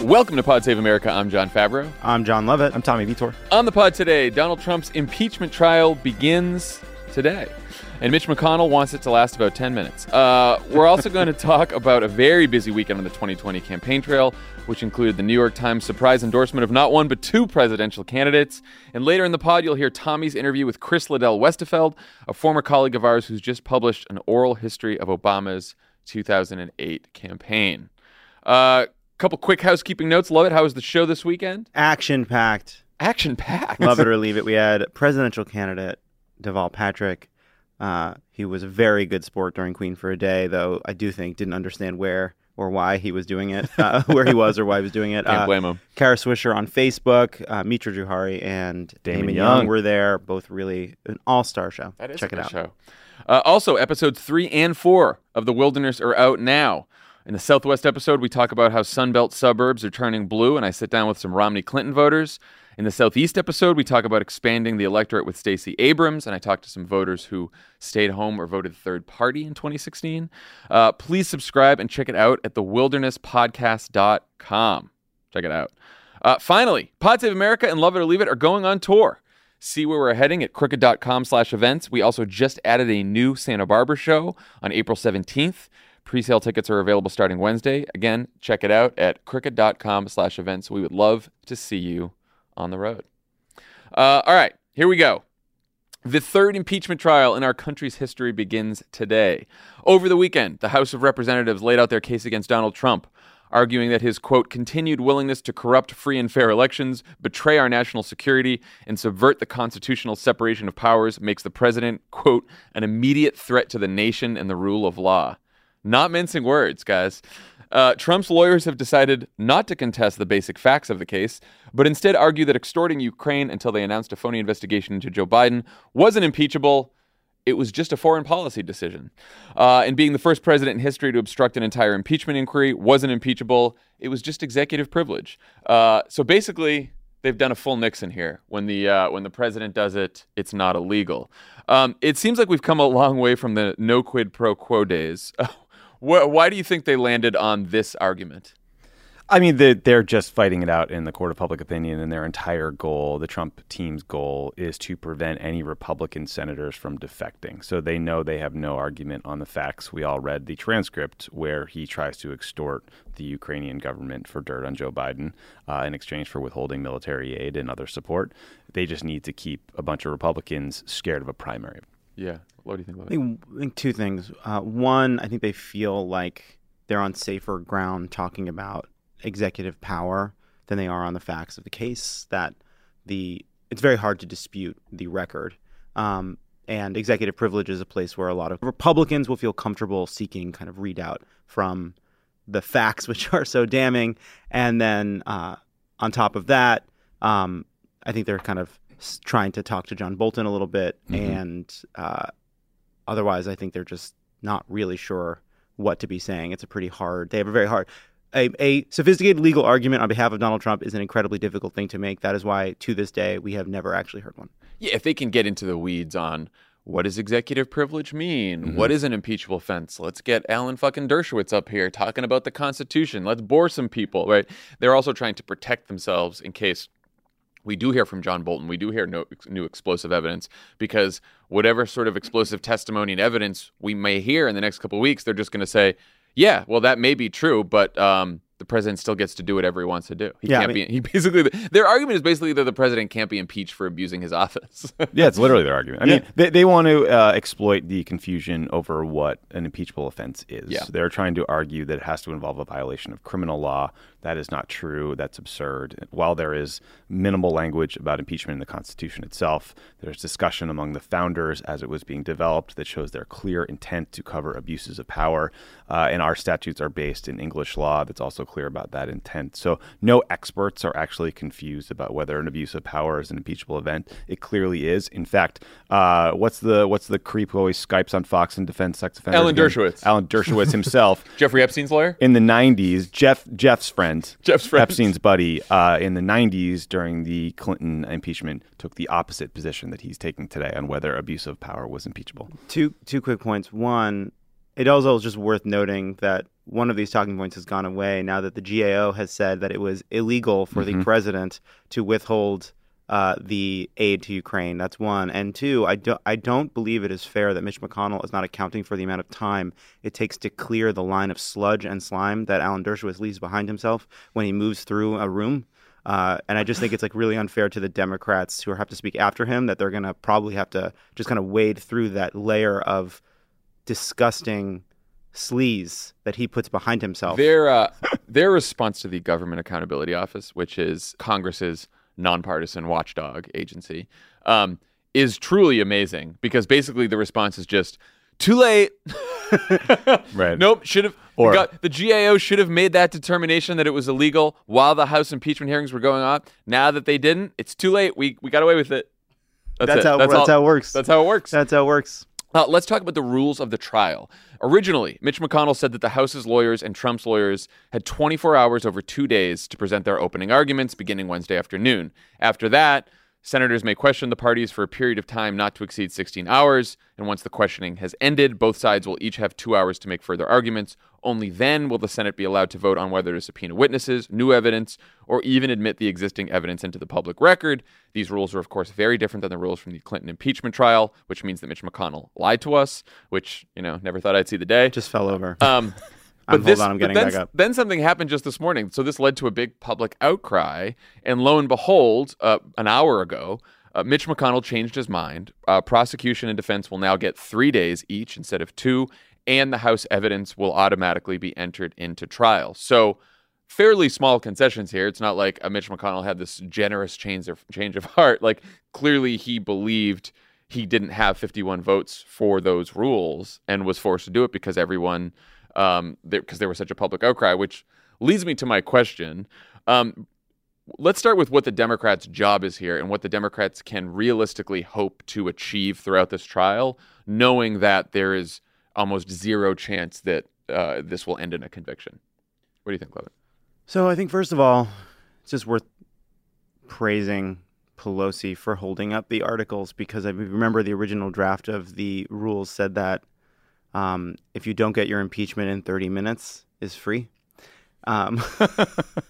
Welcome to Pod Save America. I'm John Favreau. I'm John Lovett. I'm Tommy Vitor. On the pod today, Donald Trump's impeachment trial begins today. And Mitch McConnell wants it to last about 10 minutes. We're also going to talk about a very busy weekend on the 2020 campaign trail, which included the New York Times surprise endorsement of not one but two presidential candidates. And later in the pod, you'll hear Tommy's interview with Chris Liddell Westerfeld, a former colleague of ours who's just published an oral history of Obama's 2008 campaign. Couple quick housekeeping notes. Love it. How was the show this weekend? Action-packed. Action-packed. Love it or leave it. We had presidential candidate Deval Patrick. He was a very good sport during Queen for a Day, though I do think didn't understand where or why he was doing it, where he was or why he was doing it. Can't blame him. Kara Swisher on Facebook, Mitra Juhari, and Damon Young were there. Both really an all-star show. That is Check a it good out. show. Also, episodes 3 and 4 of The Wilderness are out now. In the Southwest episode, we talk about how Sunbelt suburbs are turning blue, and I sit down with some Romney Clinton voters. In the Southeast episode, we talk about expanding the electorate with Stacey Abrams, and I talk to some voters who stayed home or voted third party in 2016. Please subscribe and check it out at thewilderness.podcast.com. Check it out. Finally, Pod Save America and Love It or Leave It are going on tour. See where we're heading at crooked.com/events. We also just added a new Santa Barbara show on April 17th. Pre-sale tickets are available starting Wednesday. Again, check it out at crooked.com/events. We would love to see you on the road. All right, here we go. The third impeachment trial in our country's history begins today. Over the weekend, the House of Representatives laid out their case against Donald Trump, arguing that his, quote, continued willingness to corrupt free and fair elections, betray our national security, and subvert the constitutional separation of powers makes the president, quote, an immediate threat to the nation and the rule of law. Not mincing words, guys. Trump's lawyers have decided not to contest the basic facts of the case, but instead argue that extorting Ukraine until they announced a phony investigation into Joe Biden wasn't impeachable. It was just a foreign policy decision. And being the first president in history to obstruct an entire impeachment inquiry wasn't impeachable. It was just executive privilege. So basically, they've done a full Nixon here. When the president does it, it's not illegal. It seems like we've come a long way from the no quid pro quo days. Why do you think they landed on this argument? I mean, they're just fighting it out in the court of public opinion, and their entire goal, the Trump team's goal, is to prevent any Republican senators from defecting. So they know they have no argument on the facts. We all read the transcript where he tries to extort the Ukrainian government for dirt on Joe Biden in exchange for withholding military aid and other support. They just need to keep a bunch of Republicans scared of a primary. Yeah. What do you think about I think two things. One, I think they feel like they're on safer ground talking about executive power than they are on the facts of the case. That it's very hard to dispute the record. And executive privilege is a place where a lot of Republicans will feel comfortable seeking kind of readout from the facts, which are so damning. And then on top of that, I think they're kind of trying to talk to John Bolton a little bit. Mm-hmm. And otherwise, I think they're just not really sure what to be saying. They have a very hard, a sophisticated legal argument on behalf of Donald Trump is an incredibly difficult thing to make. That is why, to this day, we have never actually heard one. Yeah, if they can get into the weeds on what does executive privilege mean? Mm-hmm. What is an impeachable offense? Let's get Alan fucking Dershowitz up here talking about the Constitution. Let's bore some people, right? They're also trying to protect themselves in case we do hear from John Bolton. We do hear new explosive evidence, because whatever sort of explosive testimony and evidence we may hear in the next couple of weeks, they're just going to say, yeah, well, that may be true, but the president still gets to do whatever he wants to do. Their argument is basically that the president can't be impeached for abusing his office. Yeah, it's literally their argument. I mean, they want to exploit the confusion over what an impeachable offense is. Yeah. They're trying to argue that it has to involve a violation of criminal law. That is not true. That's absurd. While there is minimal language about impeachment in the Constitution itself, there's discussion among the founders as it was being developed that shows their clear intent to cover abuses of power. And our statutes are based in English law that's also clear about that intent. So no experts are actually confused about whether an abuse of power is an impeachable event. It clearly is. In fact, what's the creep who always Skypes on Fox and defends sex offenders? Alan Dershowitz. Alan Dershowitz himself. Jeffrey Epstein's lawyer? In the 90s, Jeff's friend, Epstein's buddy, in the 90s during the Clinton impeachment took the opposite position that he's taking today on whether abuse of power was impeachable. Two quick points. One, it also is just worth noting that one of these talking points has gone away now that the GAO has said that it was illegal for the president to withhold the aid to Ukraine. That's one. And two, I don't believe it is fair that Mitch McConnell is not accounting for the amount of time it takes to clear the line of sludge and slime that Alan Dershowitz leaves behind himself when he moves through a room. And I just think it's like really unfair to the Democrats who have to speak after him that they're going to probably have to just kind of wade through that layer of disgusting sleaze that he puts behind himself. Their response to the Government Accountability Office, which is Congress's nonpartisan watchdog agency, is truly amazing because basically the response is just too late. Right. Nope. The GAO should have made that determination that it was illegal while the House impeachment hearings were going on. Now that they didn't, it's too late. We got away with it. That's how it works. That's how it works. That's how it works. Let's talk about the rules of the trial. Originally, Mitch McConnell said that the House's lawyers and Trump's lawyers had 24 hours over 2 days to present their opening arguments beginning Wednesday afternoon. After that, senators may question the parties for a period of time not to exceed 16 hours, and once the questioning has ended, both sides will each have 2 hours to make further arguments. Only then will the Senate be allowed to vote on whether to subpoena witnesses, new evidence, or even admit the existing evidence into the public record. These rules are, of course, very different than the rules from the Clinton impeachment trial, which means that Mitch McConnell lied to us, which, never thought I'd see the day. Just fell over. I'm getting back up. Then something happened just this morning. So this led to a big public outcry. And lo and behold, an hour ago, Mitch McConnell changed his mind. Prosecution and defense will now get 3 days each instead of 2. And the House evidence will automatically be entered into trial. So fairly small concessions here. It's not like Mitch McConnell had this generous change of heart. Like, clearly he believed he didn't have 51 votes for those rules and was forced to do it because everyone... because there was such a public outcry, which leads me to my question. Let's start with what the Democrats' job is here and what the Democrats can realistically hope to achieve throughout this trial, knowing that there is almost zero chance that this will end in a conviction. What do you think, Levin? So I think, first of all, it's just worth praising Pelosi for holding up the articles because I remember the original draft of the rules said that if you don't get your impeachment in 30 minutes is free. But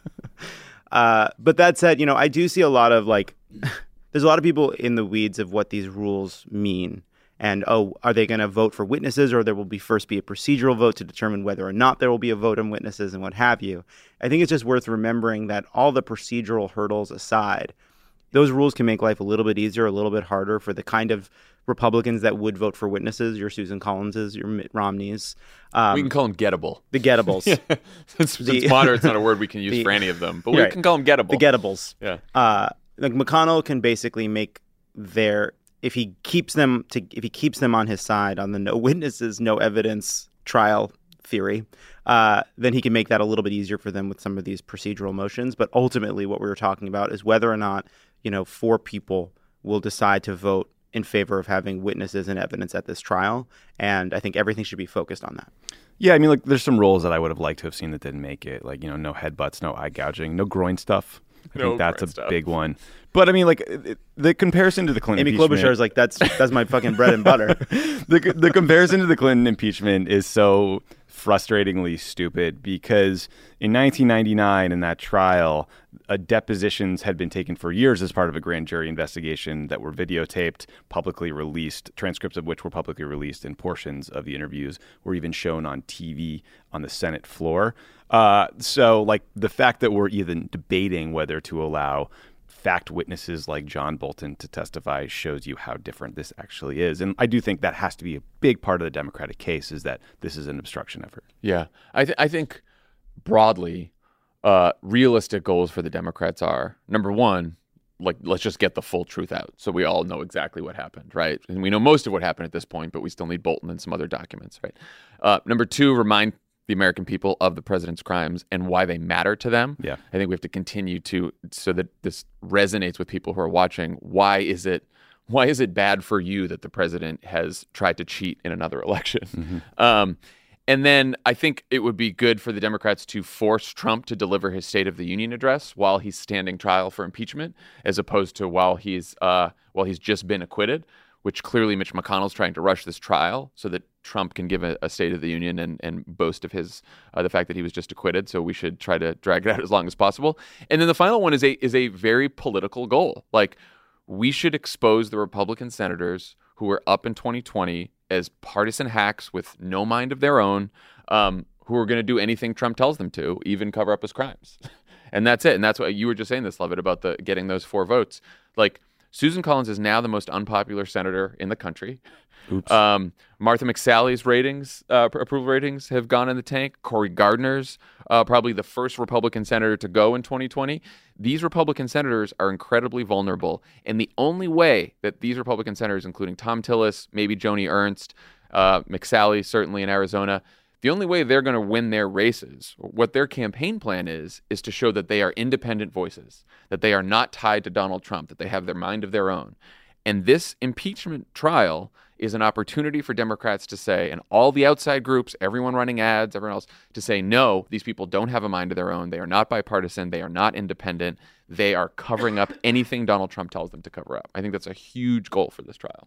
that said, I do see a lot of there's a lot of people in the weeds of what these rules mean. And, are they going to vote for witnesses or there will first be a procedural vote to determine whether or not there will be a vote on witnesses and what have you. I think it's just worth remembering that all the procedural hurdles aside, those rules can make life a little bit easier, a little bit harder for the kind of Republicans that would vote for witnesses, your Susan Collinses, your Mitt Romneys. We can call them gettable. The gettables. Yeah. Since moderate's not a word we can use for any of them, but we can call them gettable. The gettables. Yeah. McConnell can basically make if he keeps them on his side on the no witnesses, no evidence trial theory, then he can make that a little bit easier for them with some of these procedural motions. But ultimately, what we were talking about is whether or not 4 people will decide to vote in favor of having witnesses and evidence at this trial. And I think everything should be focused on that. Yeah, I mean, there's some rules that I would have liked to have seen that didn't make it. No headbutts, no eye gouging, no groin stuff. I think that's a big one. But I mean, the comparison to the Clinton Amy impeachment... Klobuchar is like, that's my fucking bread and butter. The comparison to the Clinton impeachment is so frustratingly stupid because in 1999 in that trial, depositions had been taken for years as part of a grand jury investigation that were videotaped, publicly released, transcripts of which were publicly released, and portions of the interviews were even shown on TV on the Senate floor. So the fact that we're even debating whether to allow fact witnesses like John Bolton to testify shows you how different this actually is. And I do think that has to be a big part of the Democratic case is that this is an obstruction effort. Yeah. I think broadly, realistic goals for the Democrats are, number one, let's just get the full truth out so we all know exactly what happened, right? And we know most of what happened at this point, but we still need Bolton and some other documents, right? Number two, remind the American people of the president's crimes and why they matter to them. Yeah. I think we have to continue so that this resonates with people who are watching. Why is it bad for you that the president has tried to cheat in another election? Mm-hmm. And then I think it would be good for the Democrats to force Trump to deliver his State of the Union address while he's standing trial for impeachment, as opposed to while he's just been acquitted, which clearly Mitch McConnell's trying to rush this trial so that Trump can give a State of the Union and boast of his the fact that he was just acquitted. So we should try to drag it out as long as possible. And then the final one is a very political goal. Like, we should expose the Republican senators who were up in 2020 as partisan hacks with no mind of their own, who are going to do anything Trump tells them to, even cover up his crimes. And that's it. And that's what you were just saying this, Lovett, about getting those 4 votes. Like, Susan Collins is now the most unpopular senator in the country. Oops. Martha McSally's ratings, approval ratings, have gone in the tank. Cory Gardner's probably the first Republican senator to go in 2020. These Republican senators are incredibly vulnerable. And the only way that these Republican senators, including Thom Tillis, maybe Joni Ernst, McSally, certainly in Arizona, the only way they're going to win their races, what their campaign plan is to show that they are independent voices, that they are not tied to Donald Trump, that they have their mind of their own. And this impeachment trial is an opportunity for Democrats to say, and all the outside groups, everyone running ads, everyone else, to say, no, these people don't have a mind of their own. They are not bipartisan. They are not independent. They are covering up anything Donald Trump tells them to cover up. I think that's a huge goal for this trial.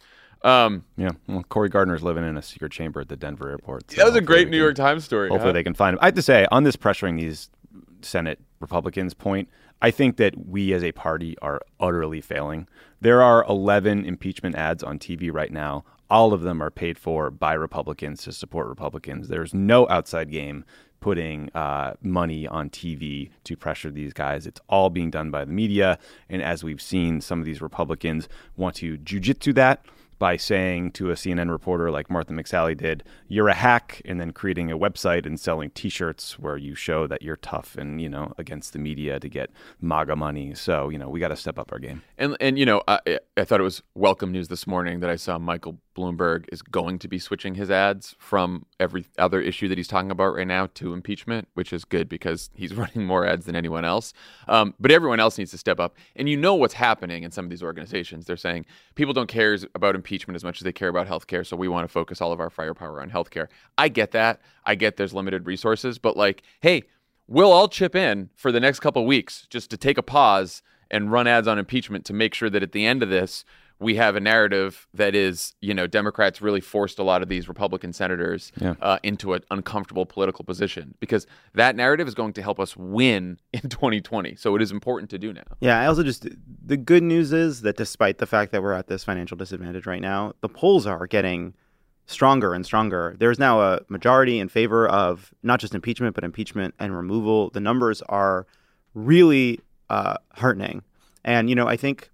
Well, Cory Gardner's living in a secret chamber at the Denver airport. So that was a great New York Times story. Hopefully they can find him. I have to say, on this pressuring these Senate Republicans point, I think that we as a party are utterly failing. There are 11 impeachment ads on TV right now. All of them are paid for by Republicans to support Republicans. There's no outside game putting money on TV to pressure these guys. It's all being done by the media. And as we've seen, some of these Republicans want to jujitsu that by saying to a CNN reporter like Martha McSally did, you're a hack, and then creating a website and selling T-shirts where you show that you're tough and, against the media to get MAGA money. So, we got to step up our game. And I thought it was welcome news this morning that I saw Michael Bloomberg is going to be switching his ads from every other issue that he's talking about right now to impeachment, which is good because he's running more ads than anyone else. But everyone else needs to step up. And what's happening in some of these organizations. They're saying people don't care about impeachment as much as they care about healthcare, so we want to focus all of our firepower on healthcare. I get that. I get there's limited resources, but hey, we'll all chip in for the next couple of weeks just to take a pause and run ads on impeachment to make sure that at the end of this, we have a narrative that is, Democrats really forced a lot of these Republican senators into an uncomfortable political position, because that narrative is going to help us win in 2020. So it is important to do now. Yeah, I also the good news is that despite the fact that we're at this financial disadvantage right now, the polls are getting stronger and stronger. There's now a majority in favor of not just impeachment, but impeachment and removal. The numbers are really heartening. And, I think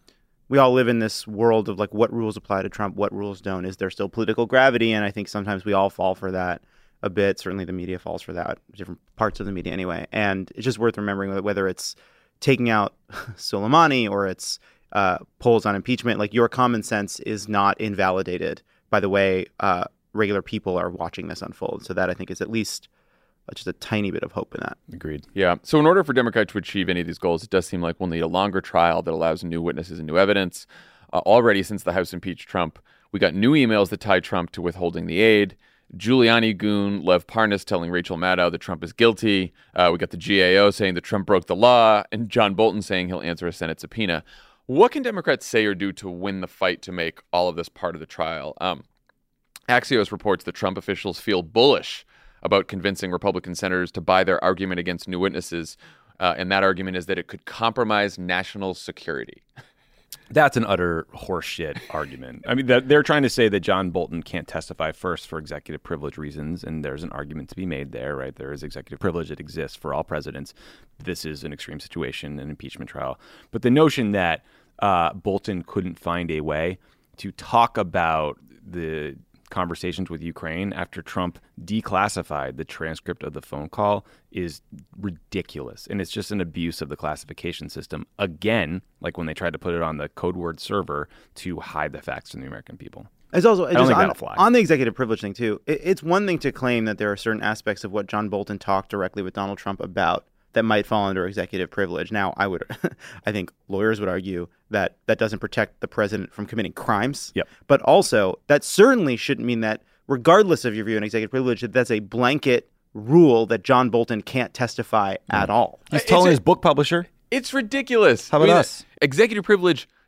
we all live in this world of what rules apply to Trump, what rules don't. Is there still political gravity? And I think sometimes we all fall for that a bit. Certainly the media falls for that, different parts of the media anyway. And it's just worth remembering that whether it's taking out Soleimani or it's polls on impeachment, your common sense is not invalidated by the way regular people are watching this unfold. So that I think is at least just a tiny bit of hope in that. Agreed. Yeah. So in order for Democrats to achieve any of these goals, it does seem like we'll need a longer trial that allows new witnesses and new evidence. Already since the House impeached Trump, we got new emails that tie Trump to withholding the aid. Giuliani goon Lev Parnas telling Rachel Maddow that Trump is guilty. We got the GAO saying that Trump broke the law, and John Bolton saying he'll answer a Senate subpoena. What can Democrats say or do to win the fight to make all of this part of the trial? Axios reports that Trump officials feel bullish about convincing Republican senators to buy their argument against new witnesses. And that argument is that it could compromise national security. That's an utter horseshit argument. I mean, they're trying to say that John Bolton can't testify first for executive privilege reasons, and there's an argument to be made there, right? There is executive privilege that exists for all presidents. This is an extreme situation, an impeachment trial. But the notion that Bolton couldn't find a way to talk about the conversations with Ukraine after Trump declassified the transcript of the phone call is ridiculous. And it's just an abuse of the classification system. Again, like when they tried to put it on the code word server to hide the facts from the American people. It's also I don't think that'll fly. On the executive privilege thing, too. It's one thing to claim that there are certain aspects of what John Bolton talked directly with Donald Trump about that might fall under executive privilege. Now, I think lawyers would argue that that doesn't protect the president from committing crimes. Yep. But also, that certainly shouldn't mean that, regardless of your view on executive privilege, that's a blanket rule that John Bolton can't testify at all. He's telling his book publisher. It's ridiculous. How about us? Executive privilege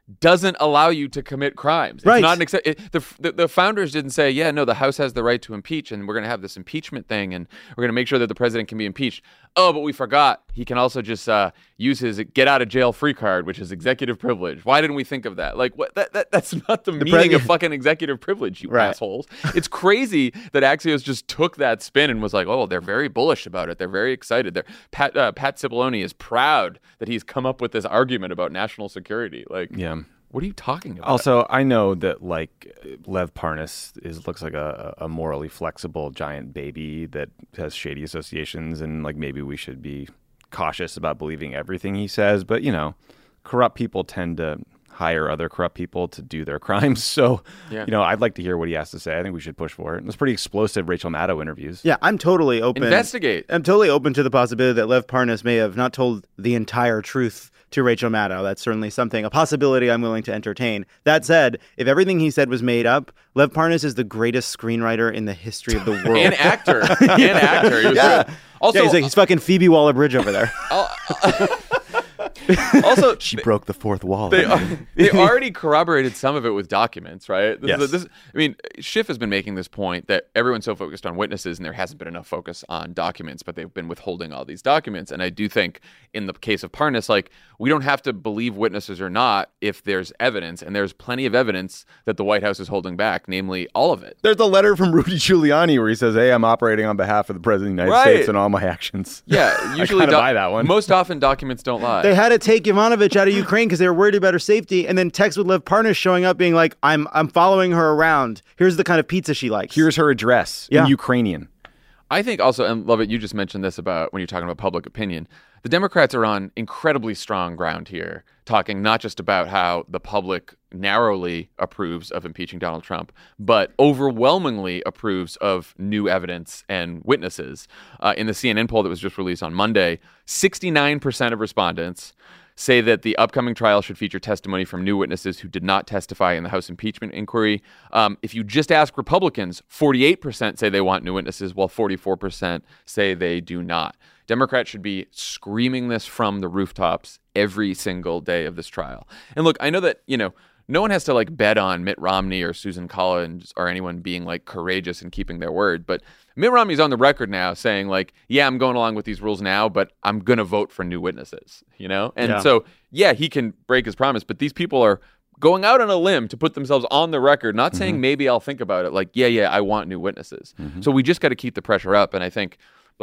doesn't allow you to commit crimes. It's right. not the founders didn't say, yeah, no, the House has the right to impeach, and we're going to have this impeachment thing, and we're going to make sure that the president can be impeached. Oh, but we forgot he can also just use his get out of jail free card, which is executive privilege. Why didn't we think of that? Like, what? That's not the meaning of fucking executive privilege, you assholes. It's crazy that Axios just took that spin and was like, oh, they're very bullish about it. They're very excited. Pat Cipollone is proud that he's come up with this argument about national security. Like, yeah. What are you talking about? Also, I know that like Lev Parnas looks like a morally flexible giant baby that has shady associations, and like maybe we should be cautious about believing everything he says. But you know, corrupt people tend to hire other corrupt people to do their crimes. So, you know, I'd like to hear what he has to say. I think we should push for it. It's pretty explosive Rachel Maddow interviews. Yeah, I'm totally open. Investigate. I'm totally open to the possibility that Lev Parnas may have not told the entire truth to Rachel Maddow. That's certainly a possibility I'm willing to entertain. That said, if everything he said was made up, Lev Parnas is the greatest screenwriter in the history of the world. And actor. He was good. Also, he's fucking Phoebe Waller-Bridge over there. Also, she broke the fourth wall. They already corroborated some of it with documents, right? Yes. Schiff has been making this point that everyone's so focused on witnesses and there hasn't been enough focus on documents, but they've been withholding all these documents. And I do think in the case of Parnas, like, we don't have to believe witnesses or not if there's evidence, and there's plenty of evidence that the White House is holding back, namely all of it. There's a letter from Rudy Giuliani where he says, hey, I'm operating on behalf of the President of the United States and all my actions. Yeah, usually I buy that one. Most often documents don't lie. They had to take Yovanovitch out of Ukraine because they were worried about her safety, and then text with Lev Parnas showing up being like, I'm following her around. Here's the kind of pizza she likes. Here's her address in Ukrainian. I think also, and Lovett, you just mentioned this about when you're talking about public opinion, the Democrats are on incredibly strong ground here, talking not just about how the public narrowly approves of impeaching Donald Trump, but overwhelmingly approves of new evidence and witnesses. In the CNN poll that was just released on Monday, 69% of respondents say that the upcoming trial should feature testimony from new witnesses who did not testify in the House impeachment inquiry. If you just ask Republicans, 48% say they want new witnesses, while 44% say they do not. Democrats should be screaming this from the rooftops every single day of this trial. And look, I know that, no one has to like bet on Mitt Romney or Susan Collins or anyone being like courageous and keeping their word. But Mitt Romney's on the record now saying like, yeah, I'm going along with these rules now, but I'm going to vote for new witnesses, And so, he can break his promise, but these people are going out on a limb to put themselves on the record, not saying maybe I'll think about it. Like, yeah, I want new witnesses. So we just got to keep the pressure up. And I think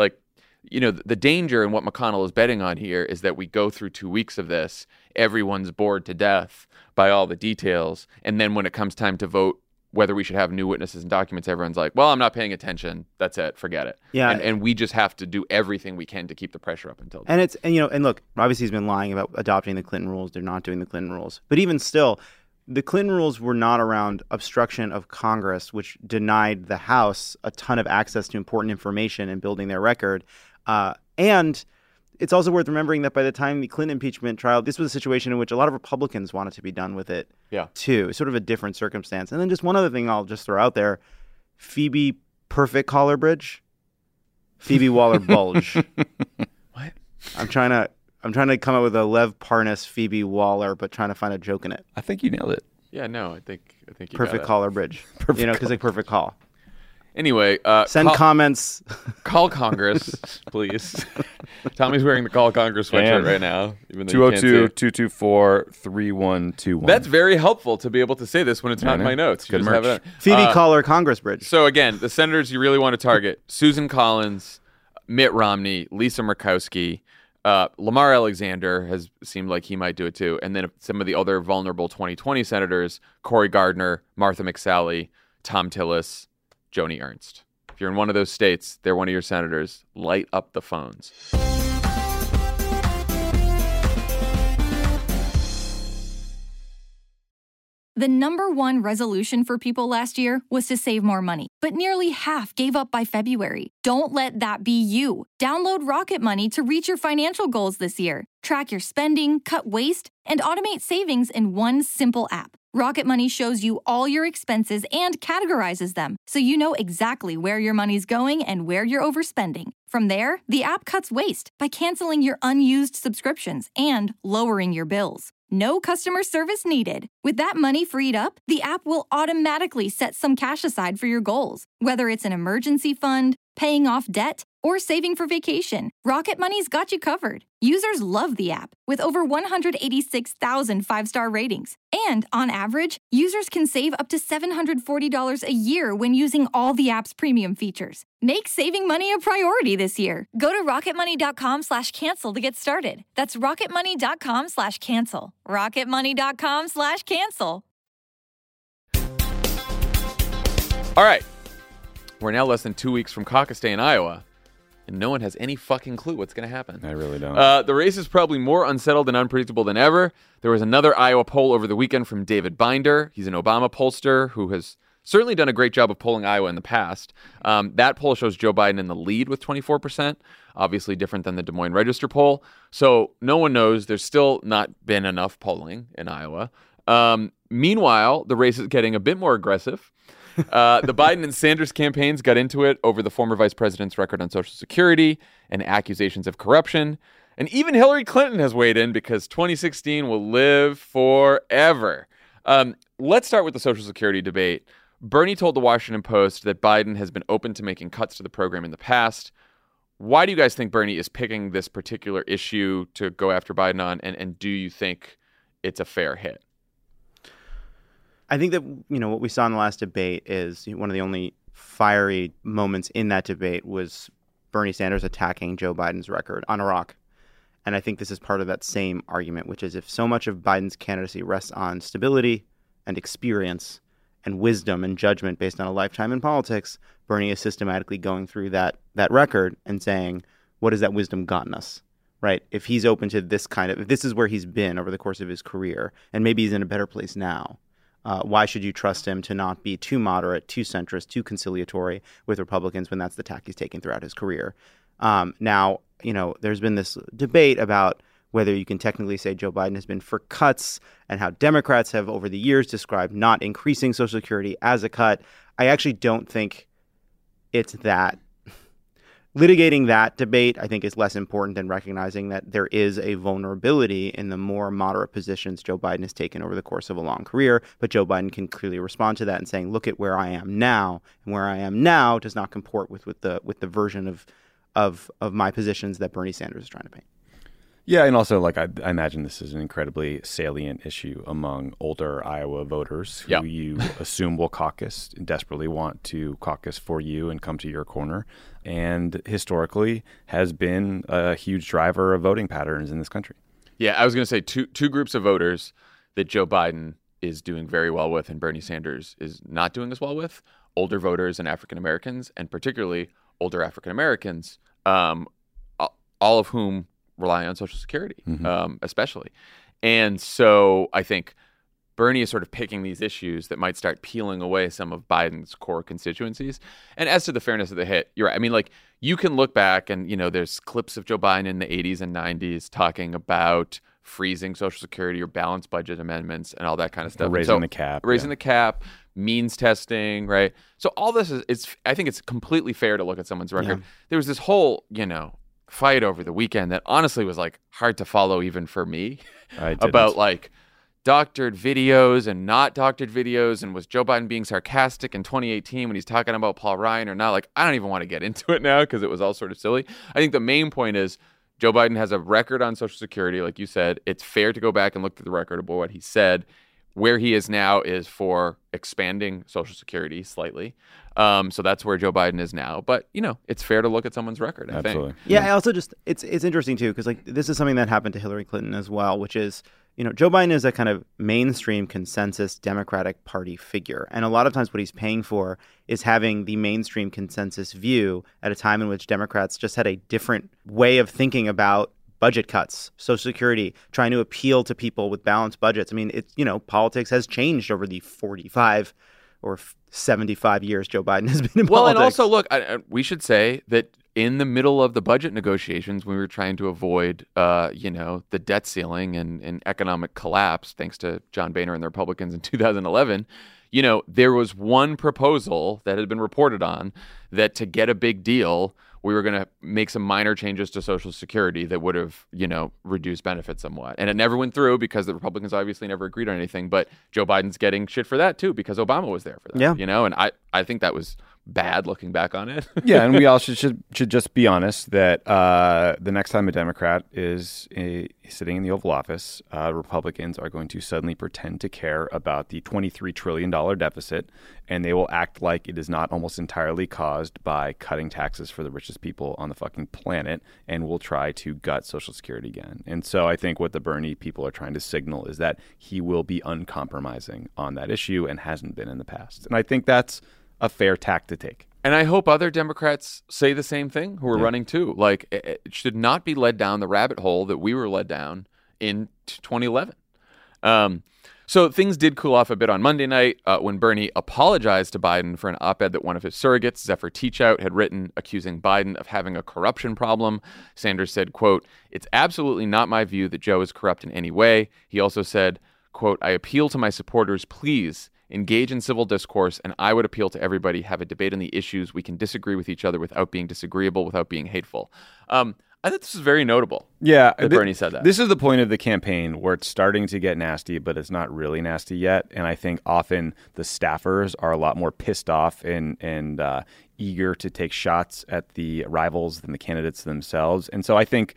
the danger and what McConnell is betting on here is that we go through 2 weeks of this, everyone's bored to death by all the details. And then when it comes time to vote whether we should have new witnesses and documents, everyone's like, well, I'm not paying attention. That's it. Forget it. Yeah. And we just have to do everything we can to keep the pressure up until then. And look, obviously he's been lying about adopting the Clinton rules. They're not doing the Clinton rules. But even still, the Clinton rules were not around obstruction of Congress, which denied the House a ton of access to important information and building their record. And it's also worth remembering that by the time the Clinton impeachment trial, this was a situation in which a lot of Republicans wanted to be done with it, too. Sort of a different circumstance. And then just one other thing I'll just throw out there, Phoebe Perfect Collar-Bridge, Phoebe Waller-Bulge. What? I'm trying to come up with a Lev Parnas, Phoebe Waller, but trying to find a joke in it. I think you nailed it. Yeah, no, I think you Perfect Collar-Bridge. Because like perfect call. Anyway, send comments. Call Congress, please. Tommy's wearing the Call Congress sweatshirt right now. 202-224-3121. That's very helpful to be able to say this when it's not in my notes. Good merch. Phoebe Collar Congress Bridge. So again, the senators you really want to target: Susan Collins, Mitt Romney, Lisa Murkowski, Lamar Alexander has seemed like he might do it too, and then some of the other vulnerable 2020 senators: Cory Gardner, Martha McSally, Thom Tillis, Joni Ernst. If you're in one of those states, they're one of your senators. Light up the phones. The number one resolution for people last year was to save more money, but nearly half gave up by February. Don't let that be you. Download Rocket Money to reach your financial goals this year. Track your spending, cut waste, and automate savings in one simple app. Rocket Money shows you all your expenses and categorizes them, so you know exactly where your money's going and where you're overspending. From there, the app cuts waste by canceling your unused subscriptions and lowering your bills. No customer service needed. With that money freed up, the app will automatically set some cash aside for your goals, whether it's an emergency fund, paying off debt, or saving for vacation. Rocket Money's got you covered. Users love the app, with over 186,000 five-star ratings. And on average, users can save up to $740 a year when using all the app's premium features. Make saving money a priority this year. Go to rocketmoney.com/cancel to get started. That's rocketmoney.com/cancel. rocketmoney.com/cancel. All right. We're now less than 2 weeks from caucus day in Iowa, and no one has any fucking clue what's going to happen. I really don't. The race is probably more unsettled and unpredictable than ever. There was another Iowa poll over the weekend from David Binder. He's an Obama pollster who has certainly done a great job of polling Iowa in the past. That poll shows Joe Biden in the lead with 24%, obviously different than the Des Moines Register poll. So no one knows. There's still not been enough polling in Iowa. Meanwhile, the race is getting a bit more aggressive. The Biden and Sanders campaigns got into it over the former vice president's record on Social Security and accusations of corruption. And even Hillary Clinton has weighed in because 2016 will live forever. Let's start with the Social Security debate. Bernie told the Washington Post that Biden has been open to making cuts to the program in the past. Why do you guys think Bernie is picking this particular issue to go after Biden on? And do you think it's a fair hit? I think that, what we saw in the last debate is one of the only fiery moments in that debate was Bernie Sanders attacking Joe Biden's record on Iraq. And I think this is part of that same argument, which is if so much of Biden's candidacy rests on stability and experience and wisdom and judgment based on a lifetime in politics, Bernie is systematically going through that record and saying, what has that wisdom gotten us? Right? If he's open to this if this is where he's been over the course of his career, and maybe he's in a better place now, why should you trust him to not be too moderate, too centrist, too conciliatory with Republicans when that's the tack he's taken throughout his career? Now, there's been this debate about whether you can technically say Joe Biden has been for cuts and how Democrats have over the years described not increasing Social Security as a cut. I actually don't think it's that. Litigating that debate, I think, is less important than recognizing that there is a vulnerability in the more moderate positions Joe Biden has taken over the course of a long career. But Joe Biden can clearly respond to that and saying, look at where I am now. And where I am now does not comport with the version of my positions that Bernie Sanders is trying to paint. Yeah, and also, I imagine this is an incredibly salient issue among older Iowa voters who you assume will caucus and desperately want to caucus for you and come to your corner, and historically has been a huge driver of voting patterns in this country. Yeah, I was going to say two groups of voters that Joe Biden is doing very well with and Bernie Sanders is not doing as well with: older voters and African Americans, and particularly older African Americans, all of whom rely on Social Security, especially. And so I think Bernie is sort of picking these issues that might start peeling away some of Biden's core constituencies. And as to the fairness of the hit, you're right. I mean, you can look back and, there's clips of Joe Biden in the 80s and 90s talking about freezing Social Security or balanced budget amendments and all that kind of stuff. Raising the cap, means testing, right? So all this I think it's completely fair to look at someone's record. Yeah. There was this whole, fight over the weekend that honestly was hard to follow even for me about doctored videos and not doctored videos, and was Joe Biden being sarcastic in 2018 when he's talking about Paul Ryan or not? I don't even want to get into it now because it was all sort of silly. I think the main point is Joe Biden has a record on Social Security, like you said. It's fair to go back and look at the record of what he said. Where he is now is for expanding Social Security slightly. So that's where Joe Biden is now. But, it's fair to look at someone's record, I think. Yeah, I also it's interesting, too, because this is something that happened to Hillary Clinton as well, which is, Joe Biden is a kind of mainstream consensus Democratic Party figure. And a lot of times what he's paying for is having the mainstream consensus view at a time in which Democrats just had a different way of thinking about budget cuts, Social Security, trying to appeal to people with balanced budgets. I mean, politics has changed over the 45 or 75 years Joe Biden has been in politics. Well, and also, look, we should say that in the middle of the budget negotiations, we were trying to avoid, the debt ceiling and economic collapse, thanks to John Boehner and the Republicans in 2011. there was one proposal that had been reported on that to get a big deal, we were going to make some minor changes to Social Security that would have, reduced benefits somewhat. And it never went through because the Republicans obviously never agreed on anything. But Joe Biden's getting shit for that, too, because Obama was there for that. Yeah. And I think that was bad looking back on it. Yeah, and we also should just be honest that the next time a Democrat is sitting in the Oval Office, Republicans are going to suddenly pretend to care about the $23 trillion deficit, and they will act like it is not almost entirely caused by cutting taxes for the richest people on the fucking planet, and will try to gut Social Security again. And so I think what the Bernie people are trying to signal is that he will be uncompromising on that issue and hasn't been in the past. And I think that's a fair tack to take. And I hope other Democrats say the same thing who are running too. Like, it should not be led down the rabbit hole that we were led down in 2011. So things did cool off a bit on Monday night when Bernie apologized to Biden for an op-ed that one of his surrogates, Zephyr Teachout, had written accusing Biden of having a corruption problem. Sanders said, quote, "It's absolutely not my view that Joe is corrupt in any way." He also said, quote, "I appeal to my supporters, please engage in civil discourse, and I would appeal to everybody, have a debate on the issues. We can disagree with each other without being disagreeable, without being hateful." I think this is very notable. Yeah, that Bernie said that. This is the point of the campaign where it's starting to get nasty, but it's not really nasty yet. And I think often the staffers are a lot more pissed off and eager to take shots at the rivals than the candidates themselves. And so I think,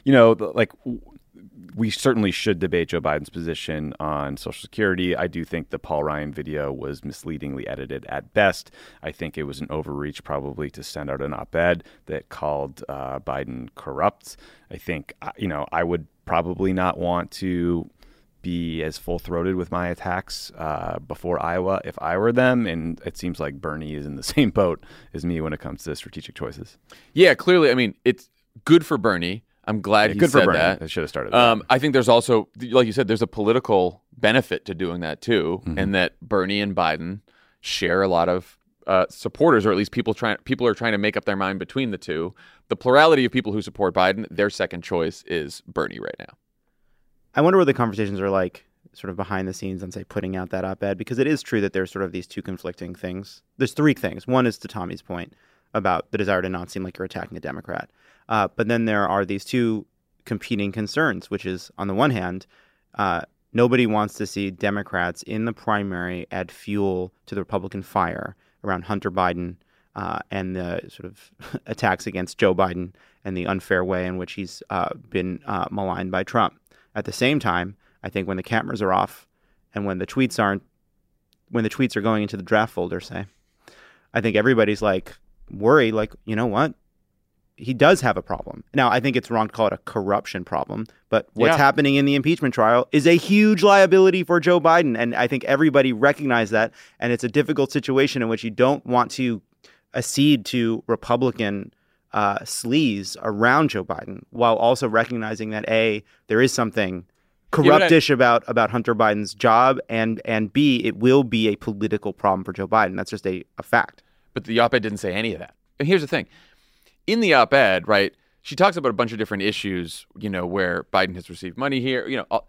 we certainly should debate Joe Biden's position on Social Security. I do think the Paul Ryan video was misleadingly edited at best. I think it was an overreach probably to send out an op-ed that called Biden corrupt. I think, I would probably not want to be as full-throated with my attacks before Iowa if I were them. And it seems like Bernie is in the same boat as me when it comes to strategic choices. Yeah, clearly. I mean, it's good for Bernie. I'm glad he said that. I should have started I think there's also, like you said, there's a political benefit to doing that too, and that Bernie and Biden share a lot of supporters, or at least people are trying to make up their mind between the two. The plurality of people who support Biden, their second choice is Bernie right now. I wonder what the conversations are like sort of behind the scenes on, say, putting out that op-ed, because it is true that there's sort of these two conflicting things. There's three things. One is to Tommy's point about the desire to not seem like you're attacking a Democrat. But then there are these two competing concerns, which is, on the one hand, nobody wants to see Democrats in the primary add fuel to the Republican fire around Hunter Biden and the sort of attacks against Joe Biden and the unfair way in which he's been maligned by Trump. At the same time, I think when the cameras are off and when the tweets are going into the draft folder, say, I think everybody's worried, you know what? He does have a problem. Now, I think it's wrong to call it a corruption problem, but what's happening in the impeachment trial is a huge liability for Joe Biden. And I think everybody recognized that. And it's a difficult situation in which you don't want to accede to Republican sleaze around Joe Biden, while also recognizing that A, there is something corruptish about Hunter Biden's job, and B, it will be a political problem for Joe Biden. That's just a fact. But the op-ed didn't say any of that. And here's the thing. In the op-ed, right, she talks about a bunch of different issues, where Biden has received money here.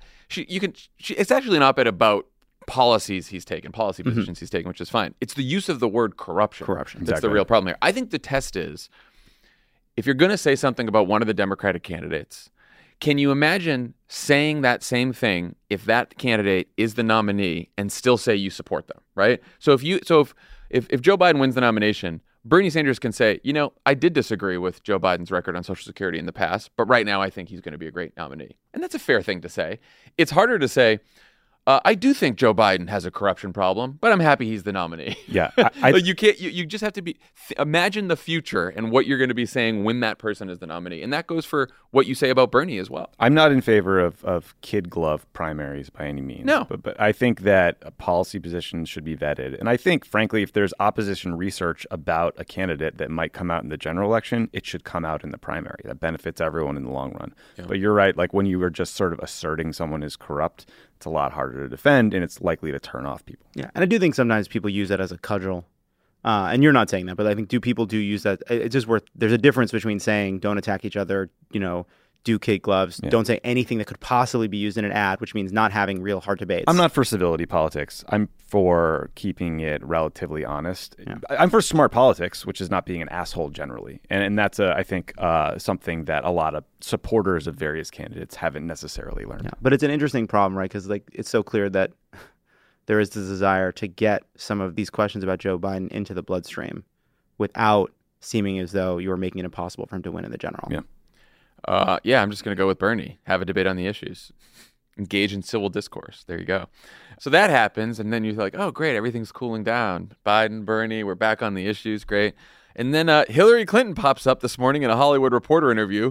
It's actually an op-ed about policies he's taken, policy positions he's taken, which is fine. It's the use of the word corruption. That's the real problem here. I think the test is, if you're going to say something about one of the Democratic candidates, can you imagine saying that same thing if that candidate is the nominee and still say you support them, right? So if Joe Biden wins the nomination, Bernie Sanders can say, I did disagree with Joe Biden's record on Social Security in the past, but right now I think he's going to be a great nominee. And that's a fair thing to say. It's harder to say, I do think Joe Biden has a corruption problem, but I'm happy he's the nominee. Yeah. You can't. You just have to imagine the future and what you're going to be saying when that person is the nominee. And that goes for what you say about Bernie as well. I'm not in favor of kid glove primaries by any means. No. But I think that policy positions should be vetted. And I think, frankly, if there's opposition research about a candidate that might come out in the general election, it should come out in the primary. That benefits everyone in the long run. Yeah. But you're right. When you are just sort of asserting someone is corrupt, it's a lot harder to defend, and it's likely to turn off people. Yeah, and I do think sometimes people use that as a cudgel. And you're not saying that, but I think people do use that. It's just there's a difference between saying don't attack each other, do kid gloves, don't say anything that could possibly be used in an ad, which means not having real hard debates. I'm not for civility politics. I'm for keeping it relatively honest. Yeah. I'm for smart politics, which is not being an asshole generally. And that's, I think, something that a lot of supporters of various candidates haven't necessarily learned. Yeah. But it's an interesting problem, right? Because it's so clear that there is this desire to get some of these questions about Joe Biden into the bloodstream without seeming as though you are making it impossible for him to win in the general. Yeah. I'm just going to go with Bernie. Have a debate on the issues. Engage in civil discourse. There you go. So that happens, and then you're like, oh, great, everything's cooling down. Biden, Bernie, we're back on the issues. Great. And then Hillary Clinton pops up this morning in a Hollywood Reporter interview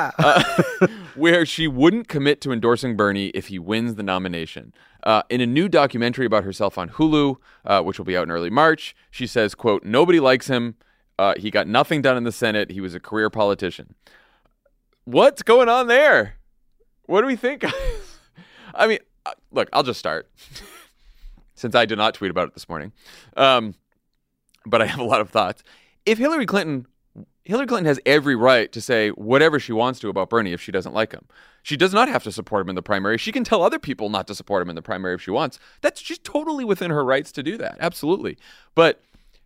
where she wouldn't commit to endorsing Bernie if he wins the nomination. In a new documentary about herself on Hulu, which will be out in early March, she says, quote, nobody likes him. He got nothing done in the Senate. He was a career politician. What's going on there? What do we think? I mean, look, I'll just start since I did not tweet about it this morning. But I have a lot of thoughts. If Hillary Clinton has every right to say whatever she wants to about Bernie if she doesn't like him. She does not have to support him in the primary. She can tell other people not to support him in the primary if she wants. She's totally within her rights to do that. Absolutely. But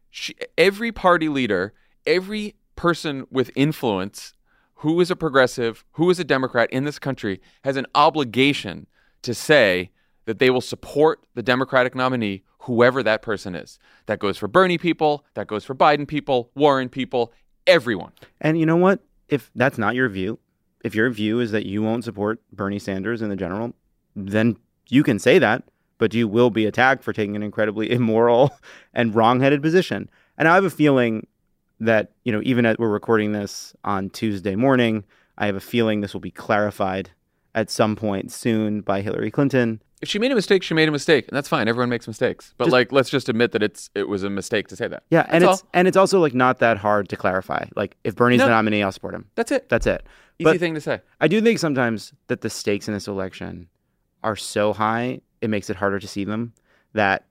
every party leader, every person with influence who is a progressive, who is a Democrat in this country has an obligation to say that they will support the Democratic nominee, whoever that person is. That goes for Bernie people, that goes for Biden people, Warren people, everyone. And you know what? If that's not your view, if your view is that you won't support Bernie Sanders in the general, then you can say that, but you will be attacked for taking an incredibly immoral and wrong-headed position. And I have a feeling that, even as we're recording this on Tuesday morning, I have a feeling this will be clarified at some point soon by Hillary Clinton. If she made a mistake, she made a mistake, and that's fine. Everyone makes mistakes, but let's just admit that it was a mistake to say that. Yeah, and it's also not that hard to clarify. If Bernie's the nominee, I'll support him. That's it. Easy thing to say. I do think sometimes that the stakes in this election are so high, it makes it harder to see them. That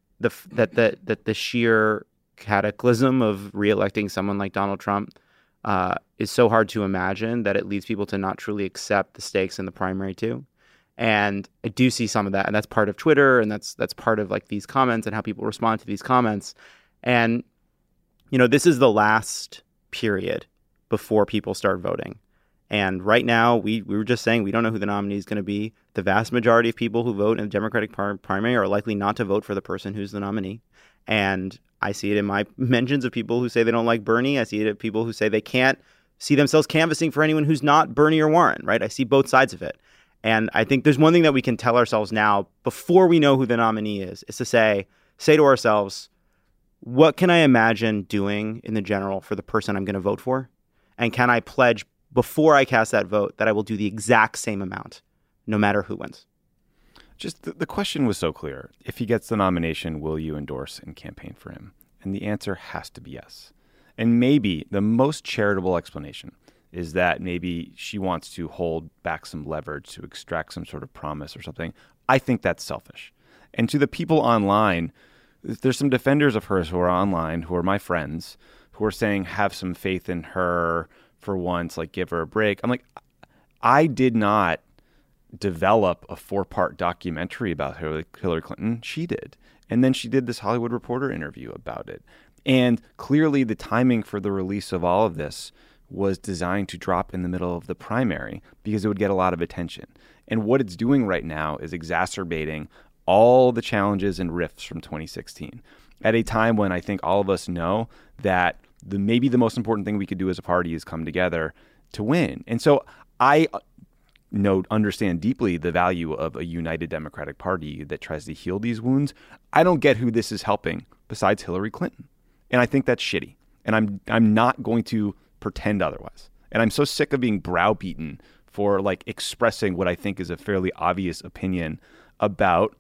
the sheer cataclysm of re-electing someone like Donald Trump is so hard to imagine that it leads people to not truly accept the stakes in the primary too. And I do see some of that, and that's part of Twitter, and that's part of these comments and how people respond to these comments. And this is the last period before people start voting. And right now, we were just saying we don't know who the nominee is going to be. The vast majority of people who vote in the Democratic primary are likely not to vote for the person who's the nominee. And I see it in my mentions of people who say they don't like Bernie. I see it in people who say they can't see themselves canvassing for anyone who's not Bernie or Warren, right? I see both sides of it. And I think there's one thing that we can tell ourselves now before we know who the nominee is to say to ourselves, what can I imagine doing in the general for the person I'm going to vote for? And can I pledge before I cast that vote that I will do the exact same amount, no matter who wins? Just the question was so clear. If he gets the nomination, will you endorse and campaign for him? And the answer has to be yes. And maybe the most charitable explanation is that maybe she wants to hold back some leverage to extract some sort of promise or something. I think that's selfish. And to the people online, there's some defenders of hers who are online, who are my friends, who are saying have some faith in her for once, give her a break. I'm like, I did not develop a 4-part documentary about Hillary Clinton. She did. And then she did this Hollywood Reporter interview about it. And clearly the timing for the release of all of this was designed to drop in the middle of the primary because it would get a lot of attention. And what it's doing right now is exacerbating all the challenges and rifts from 2016 at a time when I think all of us know that maybe the most important thing we could do as a party is come together to win. And so I understand deeply the value of a united Democratic Party that tries to heal these wounds. I don't get who this is helping besides Hillary Clinton. And I think that's shitty. And I'm not going to pretend otherwise. And I'm so sick of being browbeaten for expressing what I think is a fairly obvious opinion about